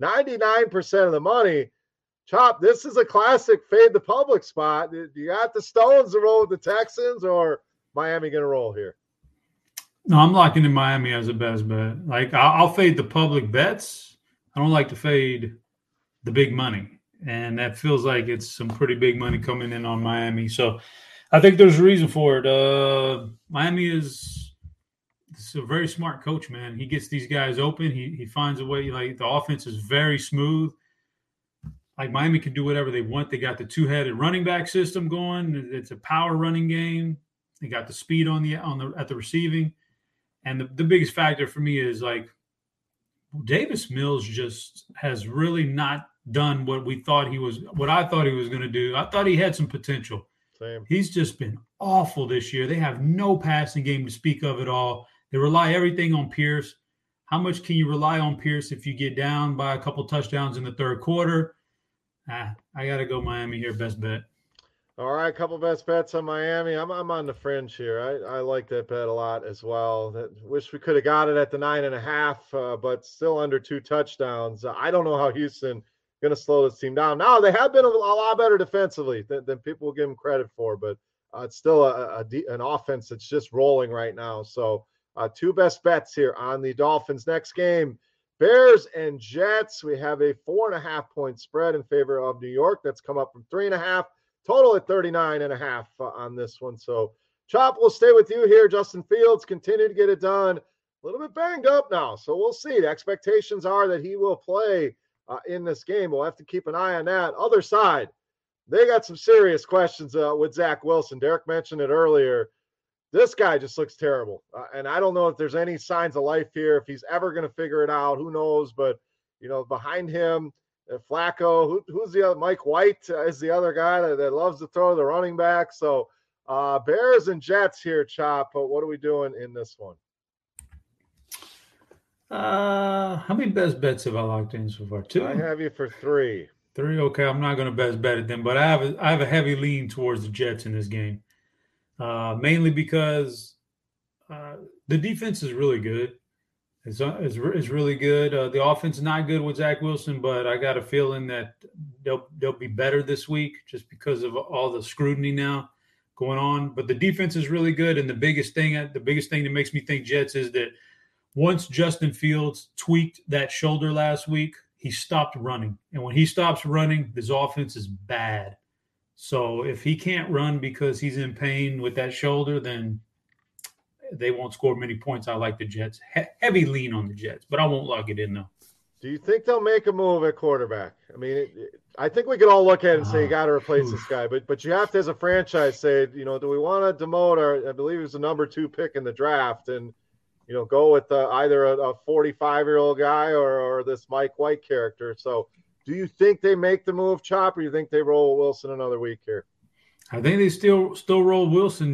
99% of the money. Chop, this is a classic fade the public spot. You got the Stones to roll with the Texans, or Miami going to roll here? No, I'm locking in Miami as a best bet. I'll fade the public bets. I don't like to fade the big money. And that feels like it's some pretty big money coming in on Miami. So I think there's a reason for it. Miami is a very smart coach, man. He gets these guys open. He finds a way. The offense is very smooth. Miami can do whatever they want. They got the 2-headed running back system going. It's a power running game. They got the speed at the receiving. And the biggest factor for me is Davis Mills just has really not done what I thought he was going to do. I thought he had some potential. Same. He's just been awful this year. They have no passing game to speak of at all. They rely everything on Pierce. How much can you rely on Pierce if you get down by a couple touchdowns in the third quarter? I got to go Miami here, best bet. All right, couple best bets on Miami. I'm on the fringe here. I like that bet a lot as well. Wish we could have got it at the 9.5, but still under 2 touchdowns. I don't know how Houston going to slow this team down. Now, they have been a lot better defensively than people will give them credit for, but it's still an offense that's just rolling right now. So 2 best bets here on the Dolphins. Next game, Bears and Jets. We have a 4.5-point spread in favor of New York. That's come up from 3.5. Total at 39.5 on this one. So, Chop, we'll stay with you here. Justin Fields continue to get it done. A little bit banged up now, so we'll see. The expectations are that he will play in this game. We'll have to keep an eye on that. Other side, they got some serious questions with Zach Wilson. Derek mentioned it earlier. This guy just looks terrible. And I don't know if there's any signs of life here, if he's ever going to figure it out. Who knows? But, behind him, Flacco, who's the other? Mike White is the other guy that loves to throw the running back. So Bears and Jets here, Chop. But what are we doing in this one? How many best bets have I locked in so far? 2? I have you for 3. 3, okay. I'm not going to best bet it then, but I have a heavy lean towards the Jets in this game. mainly because the defense is really good. It's really good. The offense is not good with Zach Wilson, but I got a feeling that they'll be better this week just because of all the scrutiny now going on. But the defense is really good, and the biggest thing that makes me think Jets is that once Justin Fields tweaked that shoulder last week, he stopped running, and when he stops running, this offense is bad. So if he can't run because he's in pain with that shoulder, then they won't score many points. I like the Jets. Heavy lean on the Jets, but I won't lock it in, though. Do you think they'll make a move at quarterback? I mean, I think we could all look at it and say you got to replace this guy, but you have to, as a franchise, say, do we want to demote our, I believe it was the number 2 pick in the draft, and go with either a 45-year-old guy or this Mike White character. So do you think they make the move, Chop, or you think they roll Wilson another week here? I think they still roll Wilson.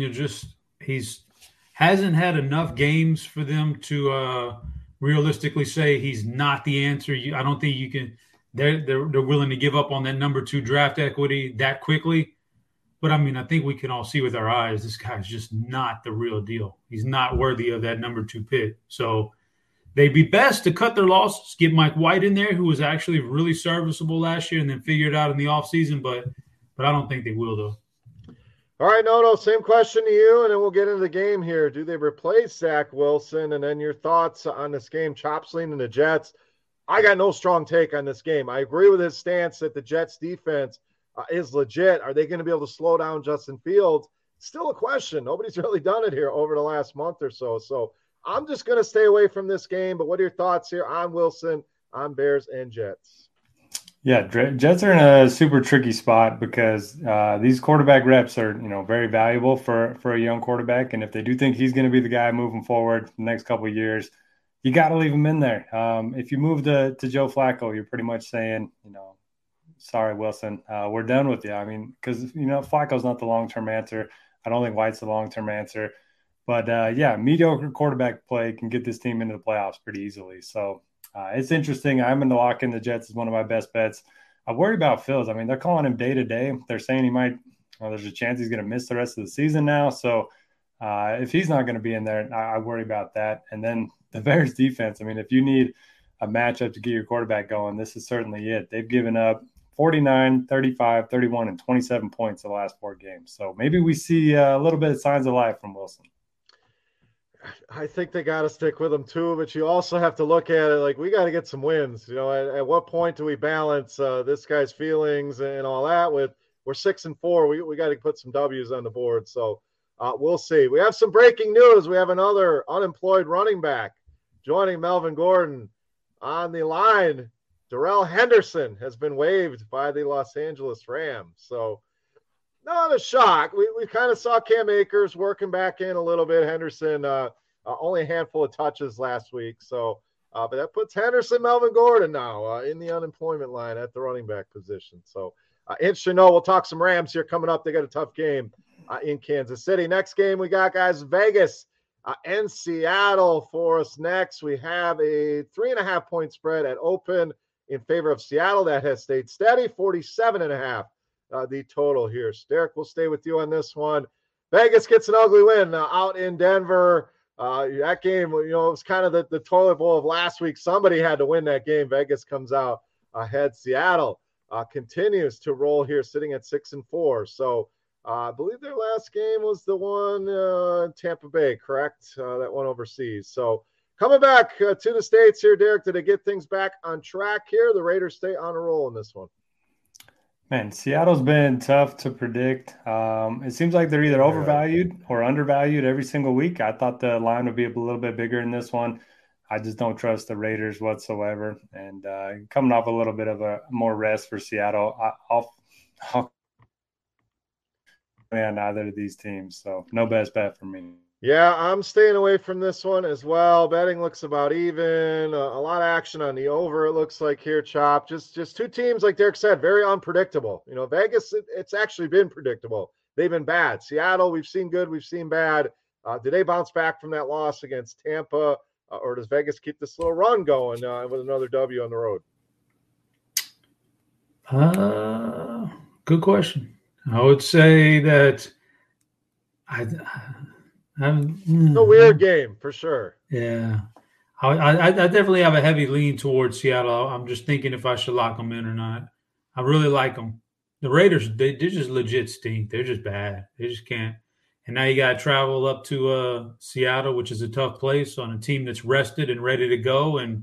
He's hasn't had enough games for them to realistically say he's not the answer. I don't think you can. They're willing to give up on that number 2 draft equity that quickly. But I mean, I think we can all see with our eyes this guy's just not the real deal. He's not worthy of that number 2 pick. So they'd be best to cut their losses, get Mike White in there, who was actually really serviceable last year, and then figure it out in the offseason. But I don't think they will, though. All right, Noto, same question to you, and then we'll get into the game here. Do they replace Zach Wilson? And then your thoughts on this game, Chop's leaning the Jets. I got no strong take on this game. I agree with his stance that the Jets defense is legit. Are they going to be able to slow down Justin Fields? Still a question. Nobody's really done it here over the last month or so. So I'm just going to stay away from this game. But what are your thoughts here on Wilson, on Bears and Jets? Yeah, Jets are in a super tricky spot because these quarterback reps are, very valuable for a young quarterback. And if they do think he's going to be the guy moving forward the next couple of years, you got to leave him in there. If you move to Joe Flacco, you're pretty much saying, sorry, Wilson, we're done with you. I mean, because, Flacco's not the long-term answer. I don't think White's the long-term answer. But, mediocre quarterback play can get this team into the playoffs pretty easily. So it's interesting. I'm going to lock in the Jets as one of my best bets. I worry about Fields. I mean, they're calling him day-to-day. They're saying he might there's a chance he's going to miss the rest of the season now. So if he's not going to be in there, I worry about that. And then the Bears defense, I mean, if you need a matchup to get your quarterback going, this is certainly it. They've given up 49, 35, 31, and 27 points the last 4 games. So maybe we see a little bit of signs of life from Wilson. I think they got to stick with him too, but you also have to look at it like we got to get some wins. At what point do we balance this guy's feelings and all that with we're 6-4. We got to put some W's on the board. So we'll see. We have some breaking news. We have another unemployed running back joining Melvin Gordon on the line. Darrell Henderson has been waived by the Los Angeles Rams. So not a shock. We kind of saw Cam Akers working back in a little bit. Henderson, only a handful of touches last week. So, but that puts Henderson, Melvin Gordon now in the unemployment line at the running back position. So, interesting. We'll talk some Rams here coming up. They got a tough game in Kansas City. Next game we got, guys, Vegas and Seattle for us next. We have a 3.5-point spread at open in favor of Seattle. That has stayed steady, 47.5. The total here. Derek, we'll stay with you on this one. Vegas gets an ugly win out in Denver. That game, it was kind of the toilet bowl of last week. Somebody had to win that game. Vegas comes out ahead. Seattle continues to roll here, sitting at 6-4. So I believe their last game was the one in Tampa Bay, correct? That one overseas. So coming back to the States here, Derek, did they get things back on track here? The Raiders stay on a roll in this one. Man, Seattle's been tough to predict. It seems like they're either overvalued or undervalued every single week. I thought the line would be a little bit bigger in this one. I just don't trust the Raiders whatsoever. And coming off a little bit of a more rest for Seattle, I'll man either of these teams. So no best bet for me. Yeah, I'm staying away from this one as well. Betting looks about even. A lot of action on the over, it looks like here, Chop. Just two teams, like Derek said, very unpredictable. Vegas, it's actually been predictable. They've been bad. Seattle, we've seen good, we've seen bad. Do they bounce back from that loss against Tampa, or does Vegas keep this little run going with another W on the road? Good question. I would say that It's a weird game for sure. Yeah. I definitely have a heavy lean towards Seattle. I'm just thinking if I should lock them in or not. I really like them. The Raiders, they're just legit stink. They're just bad. They just can't. And now you got to travel up to Seattle, which is a tough place, on a team that's rested and ready to go and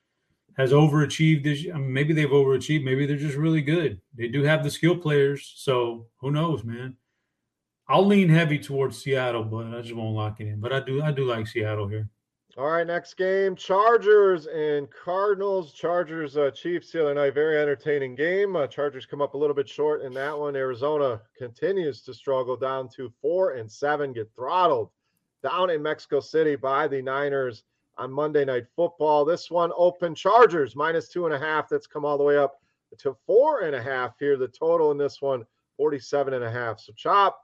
has overachieved this. I mean, maybe they've overachieved. Maybe they're just really good. They do have the skill players. So who knows, man? I'll lean heavy towards Seattle, but I just won't lock it in. But I do like Seattle here. All right, next game, Chargers and Cardinals. Chargers, Chiefs the other night, very entertaining game. Chargers come up a little bit short in that one. Arizona continues to struggle, down to 4-7, get throttled down in Mexico City by the Niners on Monday Night Football. This one open Chargers -2.5. That's come all the way up to 4.5 here. The total in this one, 47.5. So Chop,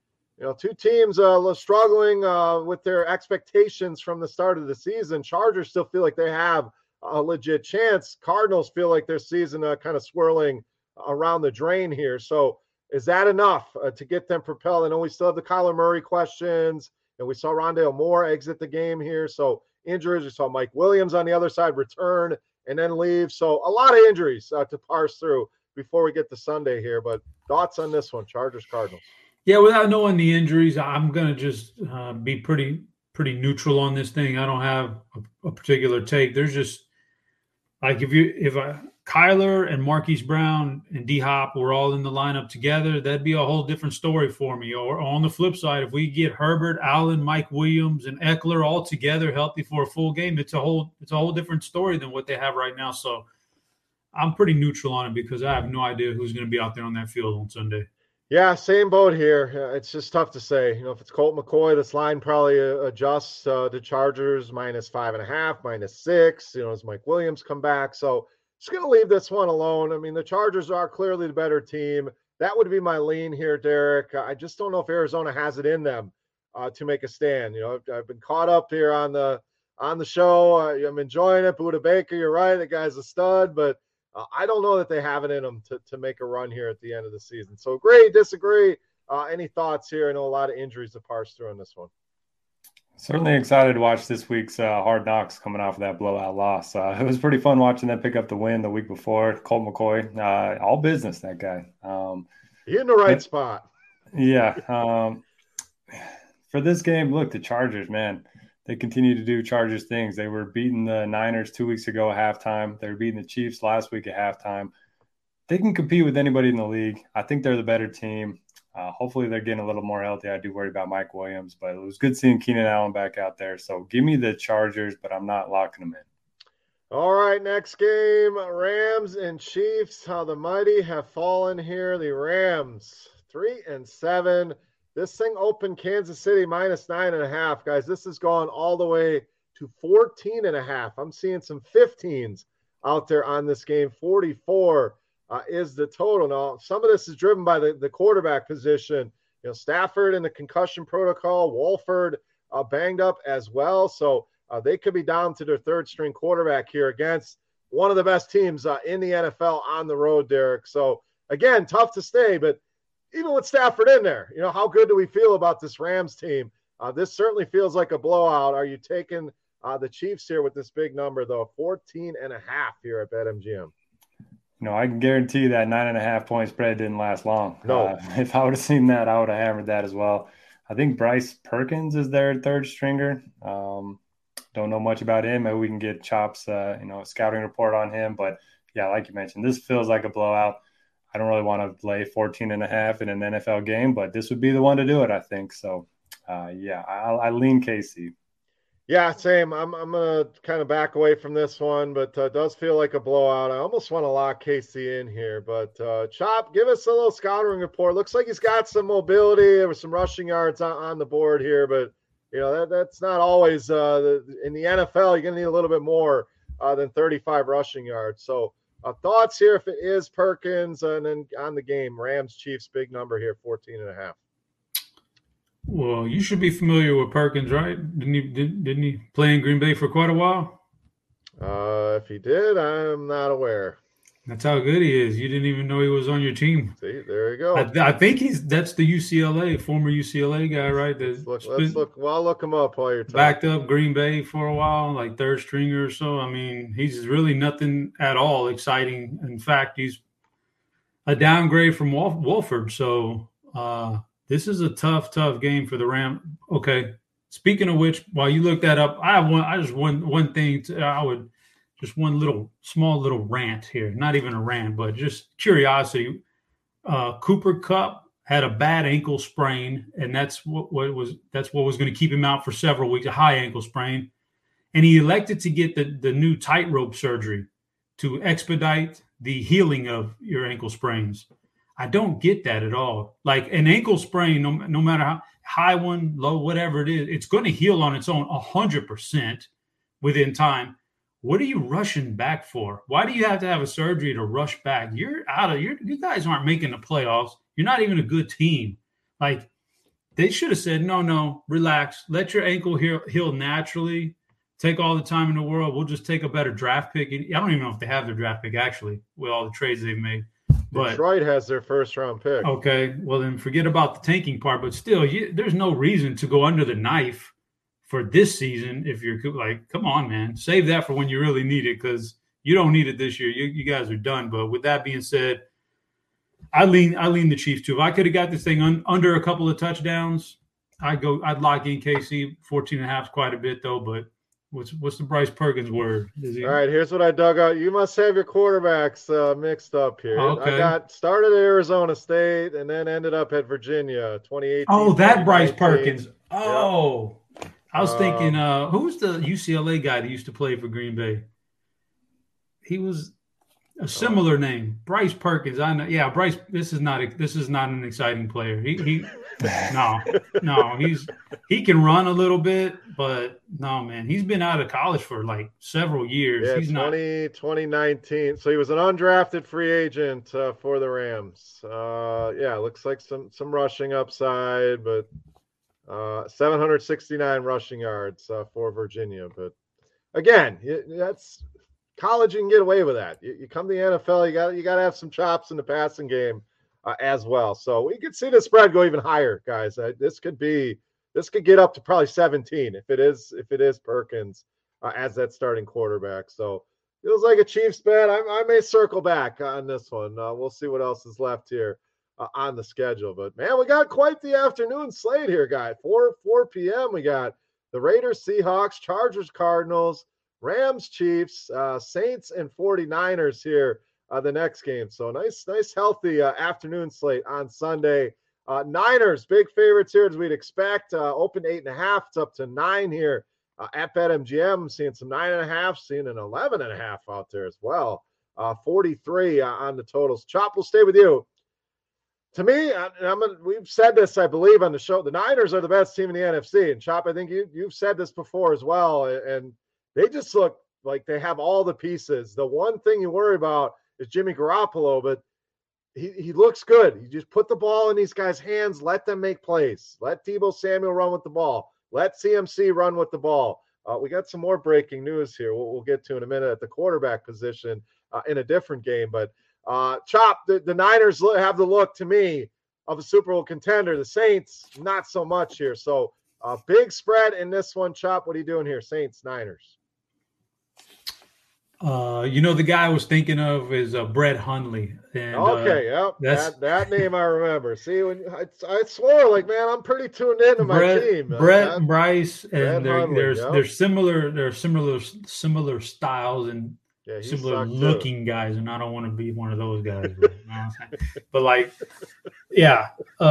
two teams struggling with their expectations from the start of the season. Chargers still feel like they have a legit chance. Cardinals feel like their season kind of swirling around the drain here. So is that enough to get them propelled? I know we still have the Kyler Murray questions, and we saw Rondale Moore exit the game here. So injuries, we saw Mike Williams on the other side return and then leave. So a lot of injuries to parse through before we get to Sunday here. But thoughts on this one, Chargers, Cardinals? Yeah, without knowing the injuries, I'm going to just be pretty neutral on this thing. I don't have a particular take. There's just like if Kyler and Marquise Brown and D-Hop were all in the lineup together, that'd be a whole different story for me. Or on the flip side, if we get Herbert, Allen, Mike Williams, and Eckler all together healthy for a full game, it's a whole different story than what they have right now. So I'm pretty neutral on it because I have no idea who's going to be out there on that field on Sunday. Yeah, same boat here. It's just tough to say. If it's Colt McCoy, this line probably adjusts to Chargers -5.5, -6. As Mike Williams come back. So just going to leave this one alone. I mean, the Chargers are clearly the better team. That would be my lean here, Derek. I just don't know if Arizona has it in them to make a stand. I've been caught up here on the show. I'm enjoying it. Budda Baker, you're right. The guy's a stud, but I don't know that they have it in them to make a run here at the end of the season. So agree, disagree. Any thoughts here? I know a lot of injuries to parse through in this one. Certainly excited to watch this week's Hard Knocks coming off of that blowout loss. It was pretty fun watching them pick up the win the week before. Colt McCoy, all business, that guy. He in the right spot. Yeah. For this game, look, the Chargers, man. They continue to do Chargers things. They were beating the Niners 2 weeks ago at halftime. They were beating the Chiefs last week at halftime. They can compete with anybody in the league. I think they're the better team. Hopefully they're getting a little more healthy. I do worry about Mike Williams, but it was good seeing Keenan Allen back out there. So give me the Chargers, but I'm not locking them in. All right, next game, Rams and Chiefs. How the mighty have fallen here. The Rams, 3-7. This thing opened Kansas City -9.5. Guys, this has gone all the way to 14.5. I'm seeing some 15s out there on this game. 44 is the total. Now, some of this is driven by the quarterback position. Stafford in the concussion protocol, Wolford banged up as well. So they could be down to their third-string quarterback here against one of the best teams in the NFL on the road, Derek. So, again, tough to stay, but even with Stafford in there, how good do we feel about this Rams team? This certainly feels like a blowout. Are you taking the Chiefs here with this big number, though? 14.5 here at BetMGM. I can guarantee that 9.5 point spread didn't last long. No. If I would have seen that, I would have hammered that as well. I think Bryce Perkins is their third stringer. Don't know much about him. Maybe we can get Chop's, a scouting report on him. But, yeah, like you mentioned, this feels like a blowout. I don't really want to lay 14.5 in an NFL game, but this would be the one to do it, I think. So, I lean KC. Yeah, same. I'm going to kind of back away from this one, but it does feel like a blowout. I almost want to lock KC in here. But, Chop, give us a little scouting report. Looks like he's got some mobility. There were some rushing yards on the board here, but, that's not always in the NFL. You're going to need a little bit more than 35 rushing yards. So, thoughts here if it is Perkins, and then on the game, Rams, Chiefs, big number here, 14.5. Well, you should be familiar with Perkins, right? Didn't he play in Green Bay for quite a while? If he did, I'm not aware. That's how good he is. You didn't even know he was on your team. See, there you go. I think that's the former UCLA guy, right? Let's look. Well, I'll look him up while you're talking. Backed up Green Bay for a while, like third stringer or so. I mean, he's really nothing at all exciting. In fact, he's a downgrade from Wolford. So this is a tough game for the Rams. Okay. Speaking of which, while you look that up, one thing. Just one small little rant here. Not even a rant, but just curiosity. Cooper Kupp had a bad ankle sprain, and that's what was going to keep him out for several weeks, a high ankle sprain. And he elected to get the new tightrope surgery to expedite the healing of your ankle sprains. I don't get that at all. Like an ankle sprain, no matter how high one, low, whatever it is, it's going to heal on its own 100% within time. What are you rushing back for? Why do you have to have a surgery to rush back? You guys aren't making the playoffs. You're not even a good team. Like, they should have said, no, relax. Let your ankle heal naturally. Take all the time in the world. We'll just take a better draft pick. I don't even know if they have their draft pick, actually, with all the trades they've made. But Detroit has their first-round pick. Okay, well, then forget about the tanking part. But still, there's no reason to go under the knife for this season. If you're like, come on, man, save that for when you really need it, because you don't need it this year. You guys are done. But with that being said, I lean the Chiefs too. If I could have got this thing under a couple of touchdowns, I'd lock in KC. 14.5 is quite a bit though. But what's the Bryce Perkins word? All right, here's what I dug out. You must have your quarterbacks mixed up here. Okay. I got started at Arizona State and then ended up at Virginia, 2018. Oh, that Bryce Perkins. Oh. Yep. I was thinking, who's the UCLA guy that used to play for Green Bay? He was a similar name, Bryce Perkins. I know. Yeah, Bryce. This is not an exciting player. He can run a little bit, but no, man, he's been out of college for like several years. Yeah, he's 2019. So he was an undrafted free agent for the Rams. Looks like some rushing upside, but 769 rushing yards for Virginia. But again, that's college. You can get away with that. You come to the NFL, you got to have some chops in the passing game as well. So we could see the spread go even higher, guys. This could get up to probably 17 if it is Perkins as that starting quarterback. So feels like a Chiefs bet. I may circle back on this one. We'll see what else is left here on the schedule. But man, we got quite the afternoon slate here, guys. 4 p.m. We got the Raiders, Seahawks, Chargers, Cardinals, Rams, Chiefs, Saints, and 49ers here the next game. So nice healthy afternoon slate on Sunday. Niners, big favorites here as we'd expect. Open 8.5. It's up to 9 here at BetMGM. Seeing some 9.5, seeing an 11.5 out there as well. 43 on the totals. Chop, will stay with you. To me, we've said this, I believe, on the show. The Niners are the best team in the NFC. And Chop, I think you've said this before as well. And they just look like they have all the pieces. The one thing you worry about is Jimmy Garoppolo, but he looks good. You just put the ball in these guys' hands, let them make plays. Let Deebo Samuel run with the ball. Let CMC run with the ball. We got some more breaking news here. We'll get to in a minute at the quarterback position in a different game. But Chop, the Niners have the look to me of a Super Bowl contender. The Saints, not so much here. So big spread in this one. Chop, what are you doing here? Saints, Niners. The guy I was thinking of is Brett Hundley. And, okay, yep. That name I remember. See, when I swore, like, man, I'm pretty tuned into my team. Brett and Bryce, and Hundley, they're similar. They're similar styles and similar looking guys. And I don't want to be one of those guys. But like, yeah.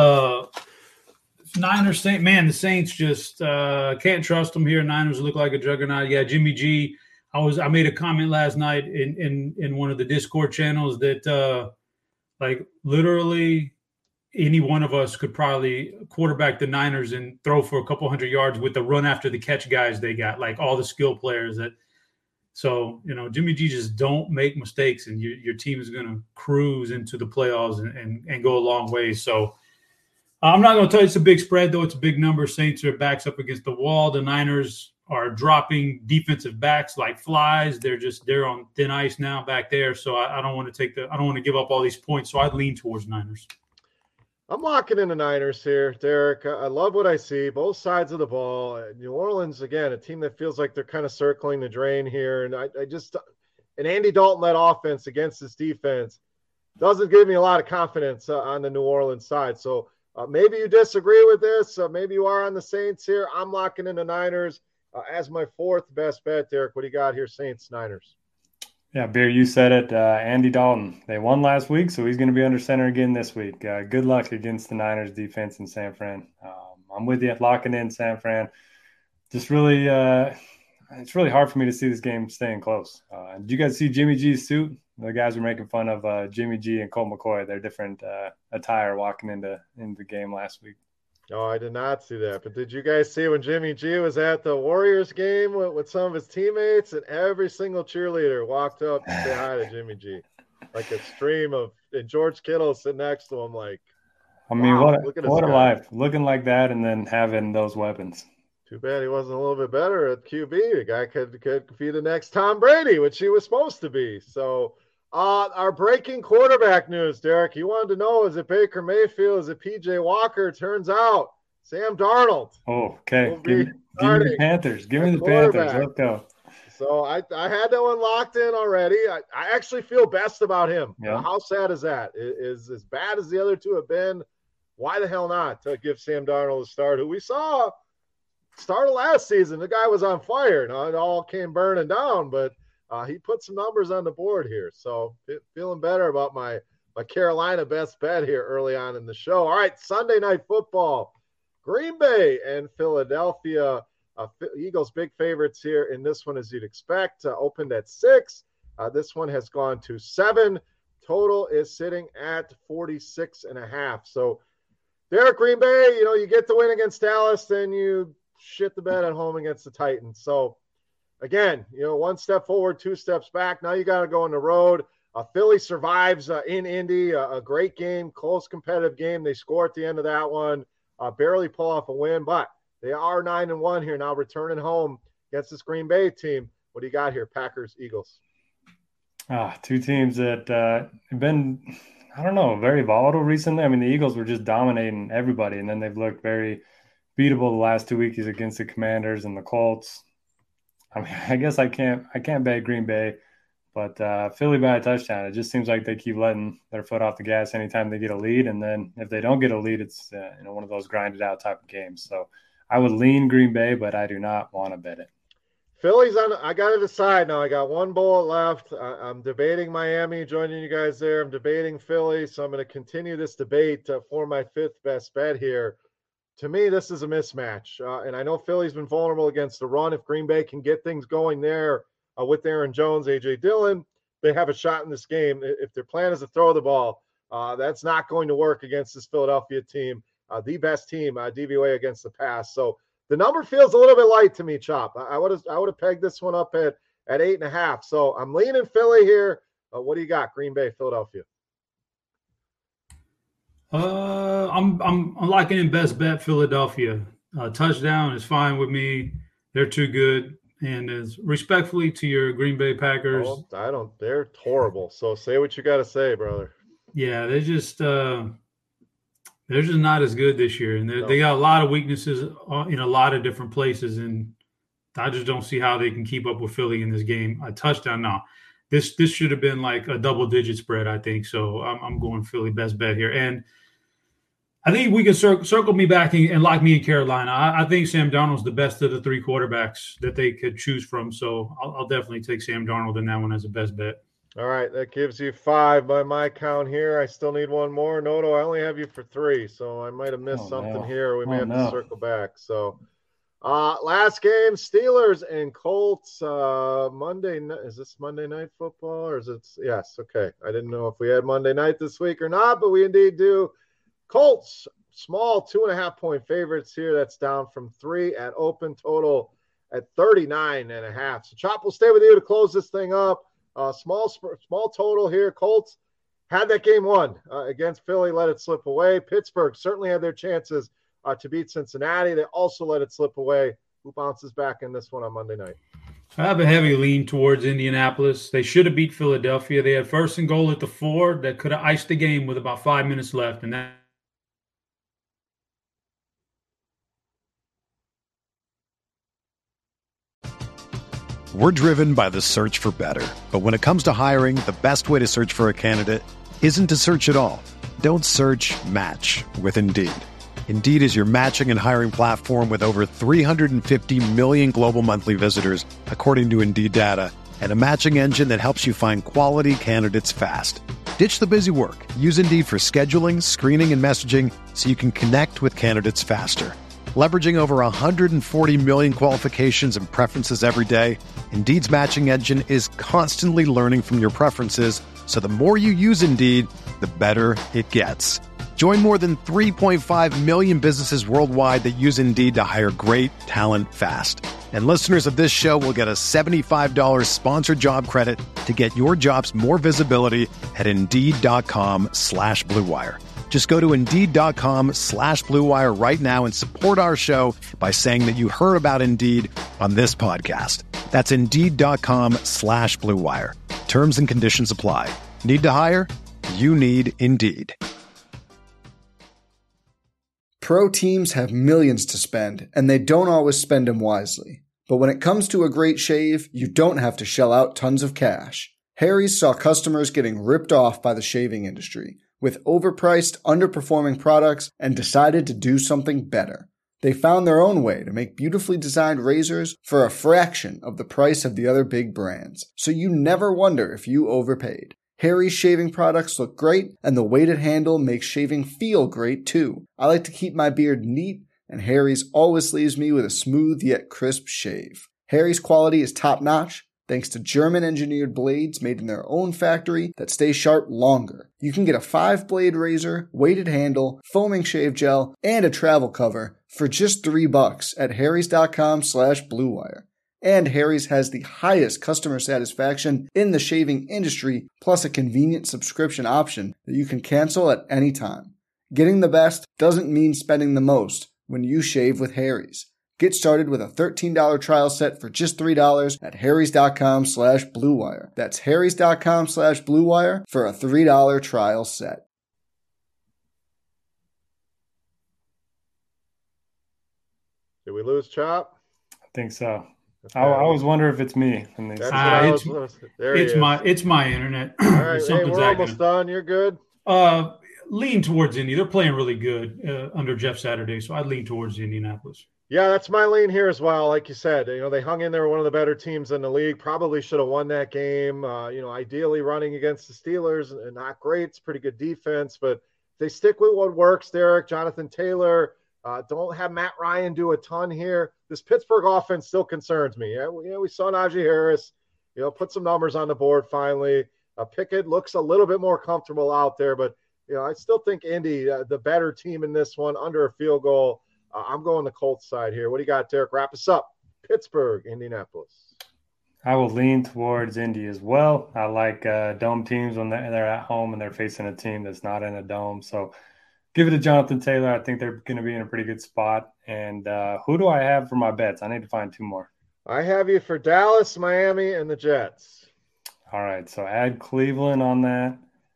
Niners, man, the Saints just can't trust them here. Niners look like a juggernaut. Yeah, Jimmy G. I made a comment last night in one of the Discord channels that like literally any one of us could probably quarterback the Niners and throw for a couple hundred yards with the run after the catch guys they got, like all the skill players that. So, Jimmy G, just don't make mistakes and your team is going to cruise into the playoffs and go a long way. So I'm not going to tell you it's a big spread, though. It's a big number. Saints are backs up against the wall. The Niners are dropping defensive backs like flies. They're on thin ice now back there. So I don't want to give up all these points. So I'd lean towards Niners. I'm locking in the Niners here, Derek. I love what I see, both sides of the ball. New Orleans, again, a team that feels like they're kind of circling the drain here. And an Andy Dalton-led offense against this defense doesn't give me a lot of confidence on the New Orleans side. So maybe you disagree with this. Maybe you are on the Saints here. I'm locking in the Niners as my fourth best bet. Derek, what do you got here, Saints, Niners? Yeah, Beer, you said it. Andy Dalton. They won last week, so he's going to be under center again this week. Good luck against the Niners defense in San Fran. I'm with you, locking in San Fran. Just really, it's really hard for me to see this game staying close. Did you guys see Jimmy G's suit? The guys were making fun of Jimmy G and Colt McCoy, their different attire walking into the game last week. Oh, I did not see that. But did you guys see when Jimmy G was at the Warriors game with some of his teammates, and every single cheerleader walked up to say hi to Jimmy G? Like a stream of – and George Kittle sitting next to him like, I mean, wow, what a life. Looking like that and then having those weapons. Too bad he wasn't a little bit better at QB. The guy could be the next Tom Brady, which he was supposed to be. So our breaking quarterback news, Derek, you wanted to know, is it Baker Mayfield? Is it P.J. Walker? Turns out Sam Darnold. Oh, okay. Give me the Panthers. Give me the Panthers. Let's go. So I had that one locked in already. I actually feel best about him. Yeah. How sad is that? Is as bad as the other two have been, why the hell not to give Sam Darnold a start, who we saw start of last season. The guy was on fire. Now it all came burning down, but he put some numbers on the board here. So feeling better about my Carolina best bet here early on in the show. All right, Sunday Night Football. Green Bay and Philadelphia. Eagles big favorites here in this one, as you'd expect. Opened at 6. This one has gone to 7. Total is sitting at 46.5. So Derek, Green Bay, you get the win against Dallas, then you shit the bed at home against the Titans. So again, one step forward, 2 steps back. Now you got to go on the road. Philly survives in Indy, a great game, close competitive game. They score at the end of that one, barely pull off a win, but they are 9-1 here now, returning home against this Green Bay team. What do you got here, Packers, Eagles? 2 teams that have been, I don't know, very volatile recently. I mean, the Eagles were just dominating everybody, and then they've looked very beatable the last 2 weeks against the Commanders and the Colts. I mean, I guess I can't bet Green Bay, but Philly by a touchdown. It just seems like they keep letting their foot off the gas anytime they get a lead, and then if they don't get a lead, it's one of those grinded out type of games. So I would lean Green Bay, but I do not want to bet it. Philly's on. I got to decide now. I got one bullet left. I'm debating Miami, joining you guys there. I'm debating Philly, so I'm going to continue this debate for my 5th best bet here. To me, this is a mismatch, and I know Philly's been vulnerable against the run. If Green Bay can get things going there with Aaron Jones, A.J. Dillon, they have a shot in this game. If their plan is to throw the ball, that's not going to work against this Philadelphia team, the best team, DVOA against the pass. So the number feels a little bit light to me, Chop. I would have pegged this one up at 8.5. So I'm leaning Philly here. What do you got, Green Bay, Philadelphia? I'm locking in best bet Philadelphia. Touchdown is fine with me. They're too good. And as respectfully to your Green Bay Packers. Oh, they're horrible. So say what you got to say, brother. Yeah, they're just not as good this year. And they got a lot of weaknesses in a lot of different places. And I just don't see how they can keep up with Philly in this game. A touchdown, no. This should have been like a double-digit spread, I think. So I'm going Philly best bet here. And I think we can circle me back and lock me in Carolina. I think Sam Darnold's the best of the 3 quarterbacks that they could choose from. So I'll definitely take Sam Darnold in that one as a best bet. All right, that gives you 5 by my count here. I still need one more. Noto, I only have you for 3, so I might have missed something here. We may have to circle back. So last game, Steelers and Colts. Monday night. Is this Monday Night Football or is it? Yes, okay. I didn't know if we had Monday night this week or not, but we indeed do. Colts, small 2.5-point favorites here. That's down from 3 at open, total at 39.5. So Chop will stay with you to close this thing up. Small total here. Colts had that game won against Philly, let it slip away. Pittsburgh certainly had their chances to beat Cincinnati. They also let it slip away Who bounces back in this one on Monday night? I have a heavy lean towards Indianapolis. They should have beat Philadelphia. They had first and goal at the 4 that could have iced the game with about 5 minutes left, and that. We're driven by the search for better. But when it comes to hiring, the best way to search for a candidate isn't to search at all. Don't search, match with Indeed. Indeed is your matching and hiring platform with over 350 million global monthly visitors, according to Indeed data, and a matching engine that helps you find quality candidates fast. Ditch the busy work. Use Indeed for scheduling, screening, and messaging so you can connect with candidates faster. Leveraging over 140 million qualifications and preferences every day, Indeed's matching engine is constantly learning from your preferences, so the more you use Indeed, the better it gets. Join more than 3.5 million businesses worldwide that use Indeed to hire great talent fast. And listeners of this show will get a $75 sponsored job credit to get your jobs more visibility at Indeed.com/Blue Wire. Just go to Indeed.com/Blue Wire right now and support our show by saying that you heard about Indeed on this podcast. That's Indeed.com/Blue Wire. Terms and conditions apply. Need to hire? You need Indeed. Pro teams have millions to spend, and they don't always spend them wisely. But when it comes to a great shave, you don't have to shell out tons of cash. Harry's saw customers getting ripped off by the shaving industry with overpriced, underperforming products and decided to do something better. They found their own way to make beautifully designed razors for a fraction of the price of the other big brands, so you never wonder if you overpaid. Harry's shaving products look great, and the weighted handle makes shaving feel great too. I like to keep my beard neat, and Harry's always leaves me with a smooth yet crisp shave. Harry's quality is top-notch, thanks to German-engineered blades made in their own factory that stay sharp longer. You can get a 5-blade razor, weighted handle, foaming shave gel, and a travel cover for just $3 at harrys.com/Blue Wire. And Harry's has the highest customer satisfaction in the shaving industry, plus a convenient subscription option that you can cancel at any time. Getting the best doesn't mean spending the most when you shave with Harry's. Get started with a $13 trial set for just $3 at harrys.com/Blue Wire. That's harrys.com/Blue Wire for a $3 trial set. Did we lose Chop? I think so. Okay. I always wonder if it's me. It's my internet. All right, hey, we're almost done. You're good. Lean towards Indy. They're playing really good under Jeff Saturday, so I'd lean towards Indianapolis. Yeah, that's my lean here as well. Like you said, they hung in there, one of the better teams in the league. Probably should have won that game. Ideally running against the Steelers and not great. It's pretty good defense, but they stick with what works. Derek, Jonathan Taylor. Don't have Matt Ryan do a ton here. This Pittsburgh offense still concerns me. We saw Najee Harris, put some numbers on the board finally. Pickett looks a little bit more comfortable out there, but I still think Indy, the better team in this one, under a field goal. I'm going the Colts side here. What do you got, Derek? Wrap us up. Pittsburgh, Indianapolis. I will lean towards Indy as well. I like dome teams when they're at home and they're facing a team that's not in a dome. So give it to Jonathan Taylor. I think they're going to be in a pretty good spot. And who do I have for my bets? I need to find 2 more. I have you for Dallas, Miami, and the Jets. All right, so add Cleveland on that.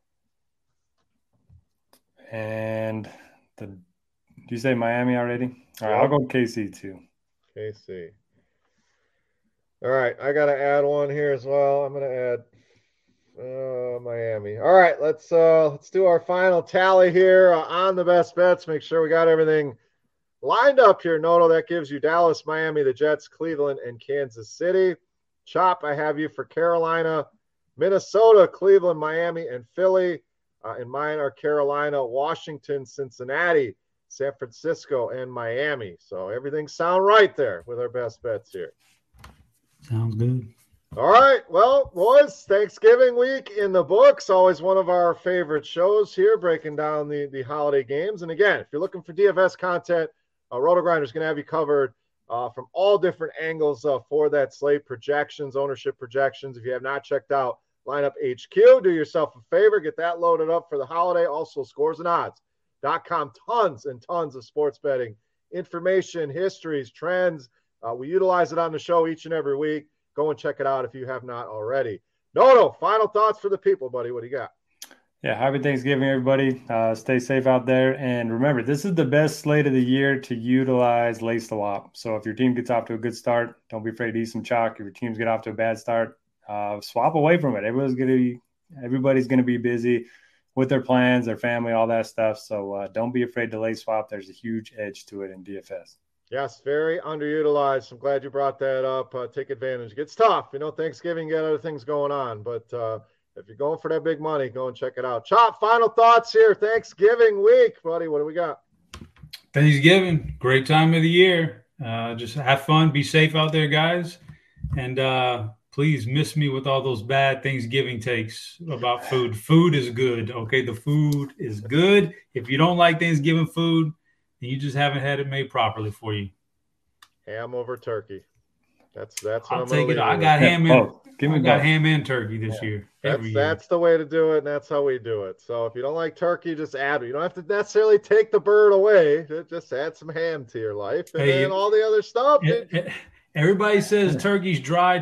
And did you say Miami already? All right, I'll go KC too. KC. All right, I got to add one here as well. I'm going to add Miami. All right, let's do our final tally here on the best bets. Make sure we got everything lined up here. Noto, that gives you Dallas, Miami, the Jets, Cleveland, and Kansas City. Chop, I have you for Carolina, Minnesota, Cleveland, Miami, and Philly. And mine are Carolina, Washington, Cincinnati, San Francisco, and Miami. So everything sound right there with our best bets here. Sounds good. All right. Well, boys, Thanksgiving week in the books. Always one of our favorite shows here, breaking down the holiday games. And again, if you're looking for DFS content, RotoGrinder is going to have you covered from all different angles for that slate, projections, ownership projections. If you have not checked out Lineup HQ, do yourself a favor, get that loaded up for the holiday. Also, scoresandodds.com, tons and tons of sports betting information, histories, trends, We utilize it on the show each and every week. Go and check it out if you have not already. No, final thoughts for the people, buddy. What do you got? Yeah, happy Thanksgiving, everybody. Stay safe out there. And remember, this is the best slate of the year to utilize late swap. So if your team gets off to a good start, don't be afraid to eat some chalk. If your teams get off to a bad start, swap away from it. Everybody's going to be busy with their plans, their family, all that stuff. So don't be afraid to late swap. There's a huge edge to it in DFS. Yes, very underutilized. I'm glad you brought that up. Take advantage. It gets tough. Thanksgiving, you got other things going on. But if you're going for that big money, go and check it out. Chop, final thoughts here. Thanksgiving week, buddy. What do we got? Thanksgiving, great time of the year. Just have fun. Be safe out there, guys. And please miss me with all those bad Thanksgiving takes about food. Food is good, okay? The food is good. If you don't like Thanksgiving food, then you just haven't had it made properly for you. Ham over turkey. That's what I'll I'm take it. I got ham and turkey this year. That's the way to do it, and that's how we do it. So if you don't like turkey, just add it. You don't have to necessarily take the bird away. Just add some ham to your life, and then all the other stuff. Everybody says turkey's dry.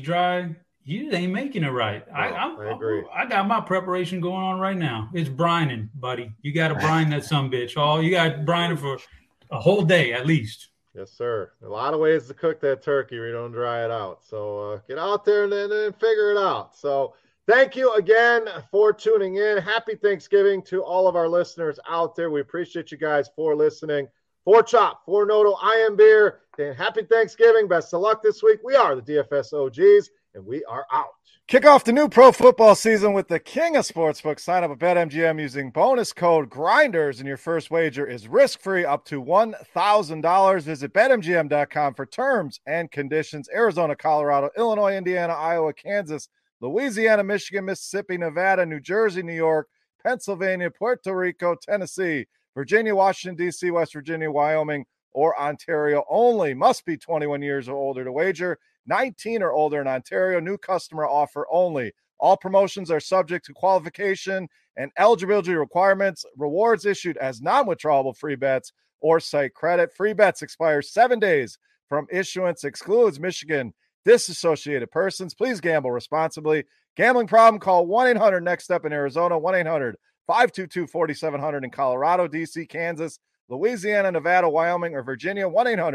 You ain't making it right. No, I agree. I got my preparation going on right now. It's brining, buddy. You got to brine that sumbitch. You got to brine it for a whole day at least. Yes, sir. A lot of ways to cook that turkey where you don't dry it out. So get out there and then figure it out. So thank you again for tuning in. Happy Thanksgiving to all of our listeners out there. We appreciate you guys for listening. For Chop, for Noto, I am Beer. And happy Thanksgiving. Best of luck this week. We are the DFS OGs, and we are out. Kick off the new pro football season with the king of sportsbooks. Sign up at BetMGM using bonus code GRINDERS, and your first wager is risk-free up to $1,000. Visit BetMGM.com for terms and conditions. Arizona, Colorado, Illinois, Indiana, Iowa, Kansas, Louisiana, Michigan, Mississippi, Nevada, New Jersey, New York, Pennsylvania, Puerto Rico, Tennessee, Virginia, Washington, D.C., West Virginia, Wyoming, or Ontario only. Must be 21 years or older to wager. 19 or older in Ontario. New customer offer only. All promotions are subject to qualification and eligibility requirements. Rewards issued as non-withdrawable free bets or site credit. Free bets expire 7 days from issuance. Excludes Michigan disassociated persons. Please gamble responsibly. Gambling problem? Call 1-800-NEXT-STEP in Arizona. 1-800-522-4700 in Colorado, D.C., Kansas, Louisiana, Nevada, Wyoming, or Virginia.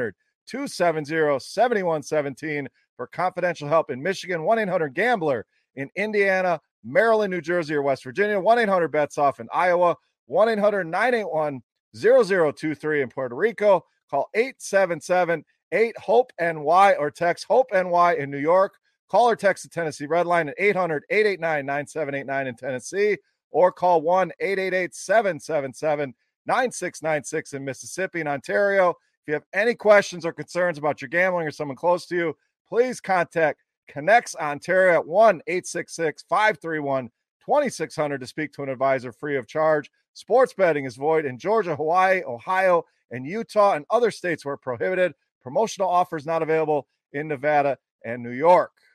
1-800-270-7117 for confidential help in Michigan. 1-800-GAMBLER in Indiana, Maryland, New Jersey, or West Virginia. 1-800-BETS-OFF in Iowa. 1-800-981-0023 in Puerto Rico. Call 877-8-HOPE-NY or text HOPE-NY in New York. Call or text the Tennessee Red Line at 800-889-9789 in Tennessee, or call 1-888-777-9696 in Mississippi and Ontario. If you have any questions or concerns about your gambling or someone close to you, please contact Connects Ontario at 1-866-531-2600 to speak to an advisor free of charge. Sports betting is void in Georgia, Hawaii, Ohio, and Utah, and other states where prohibited. Promotional offers not available in Nevada and New York.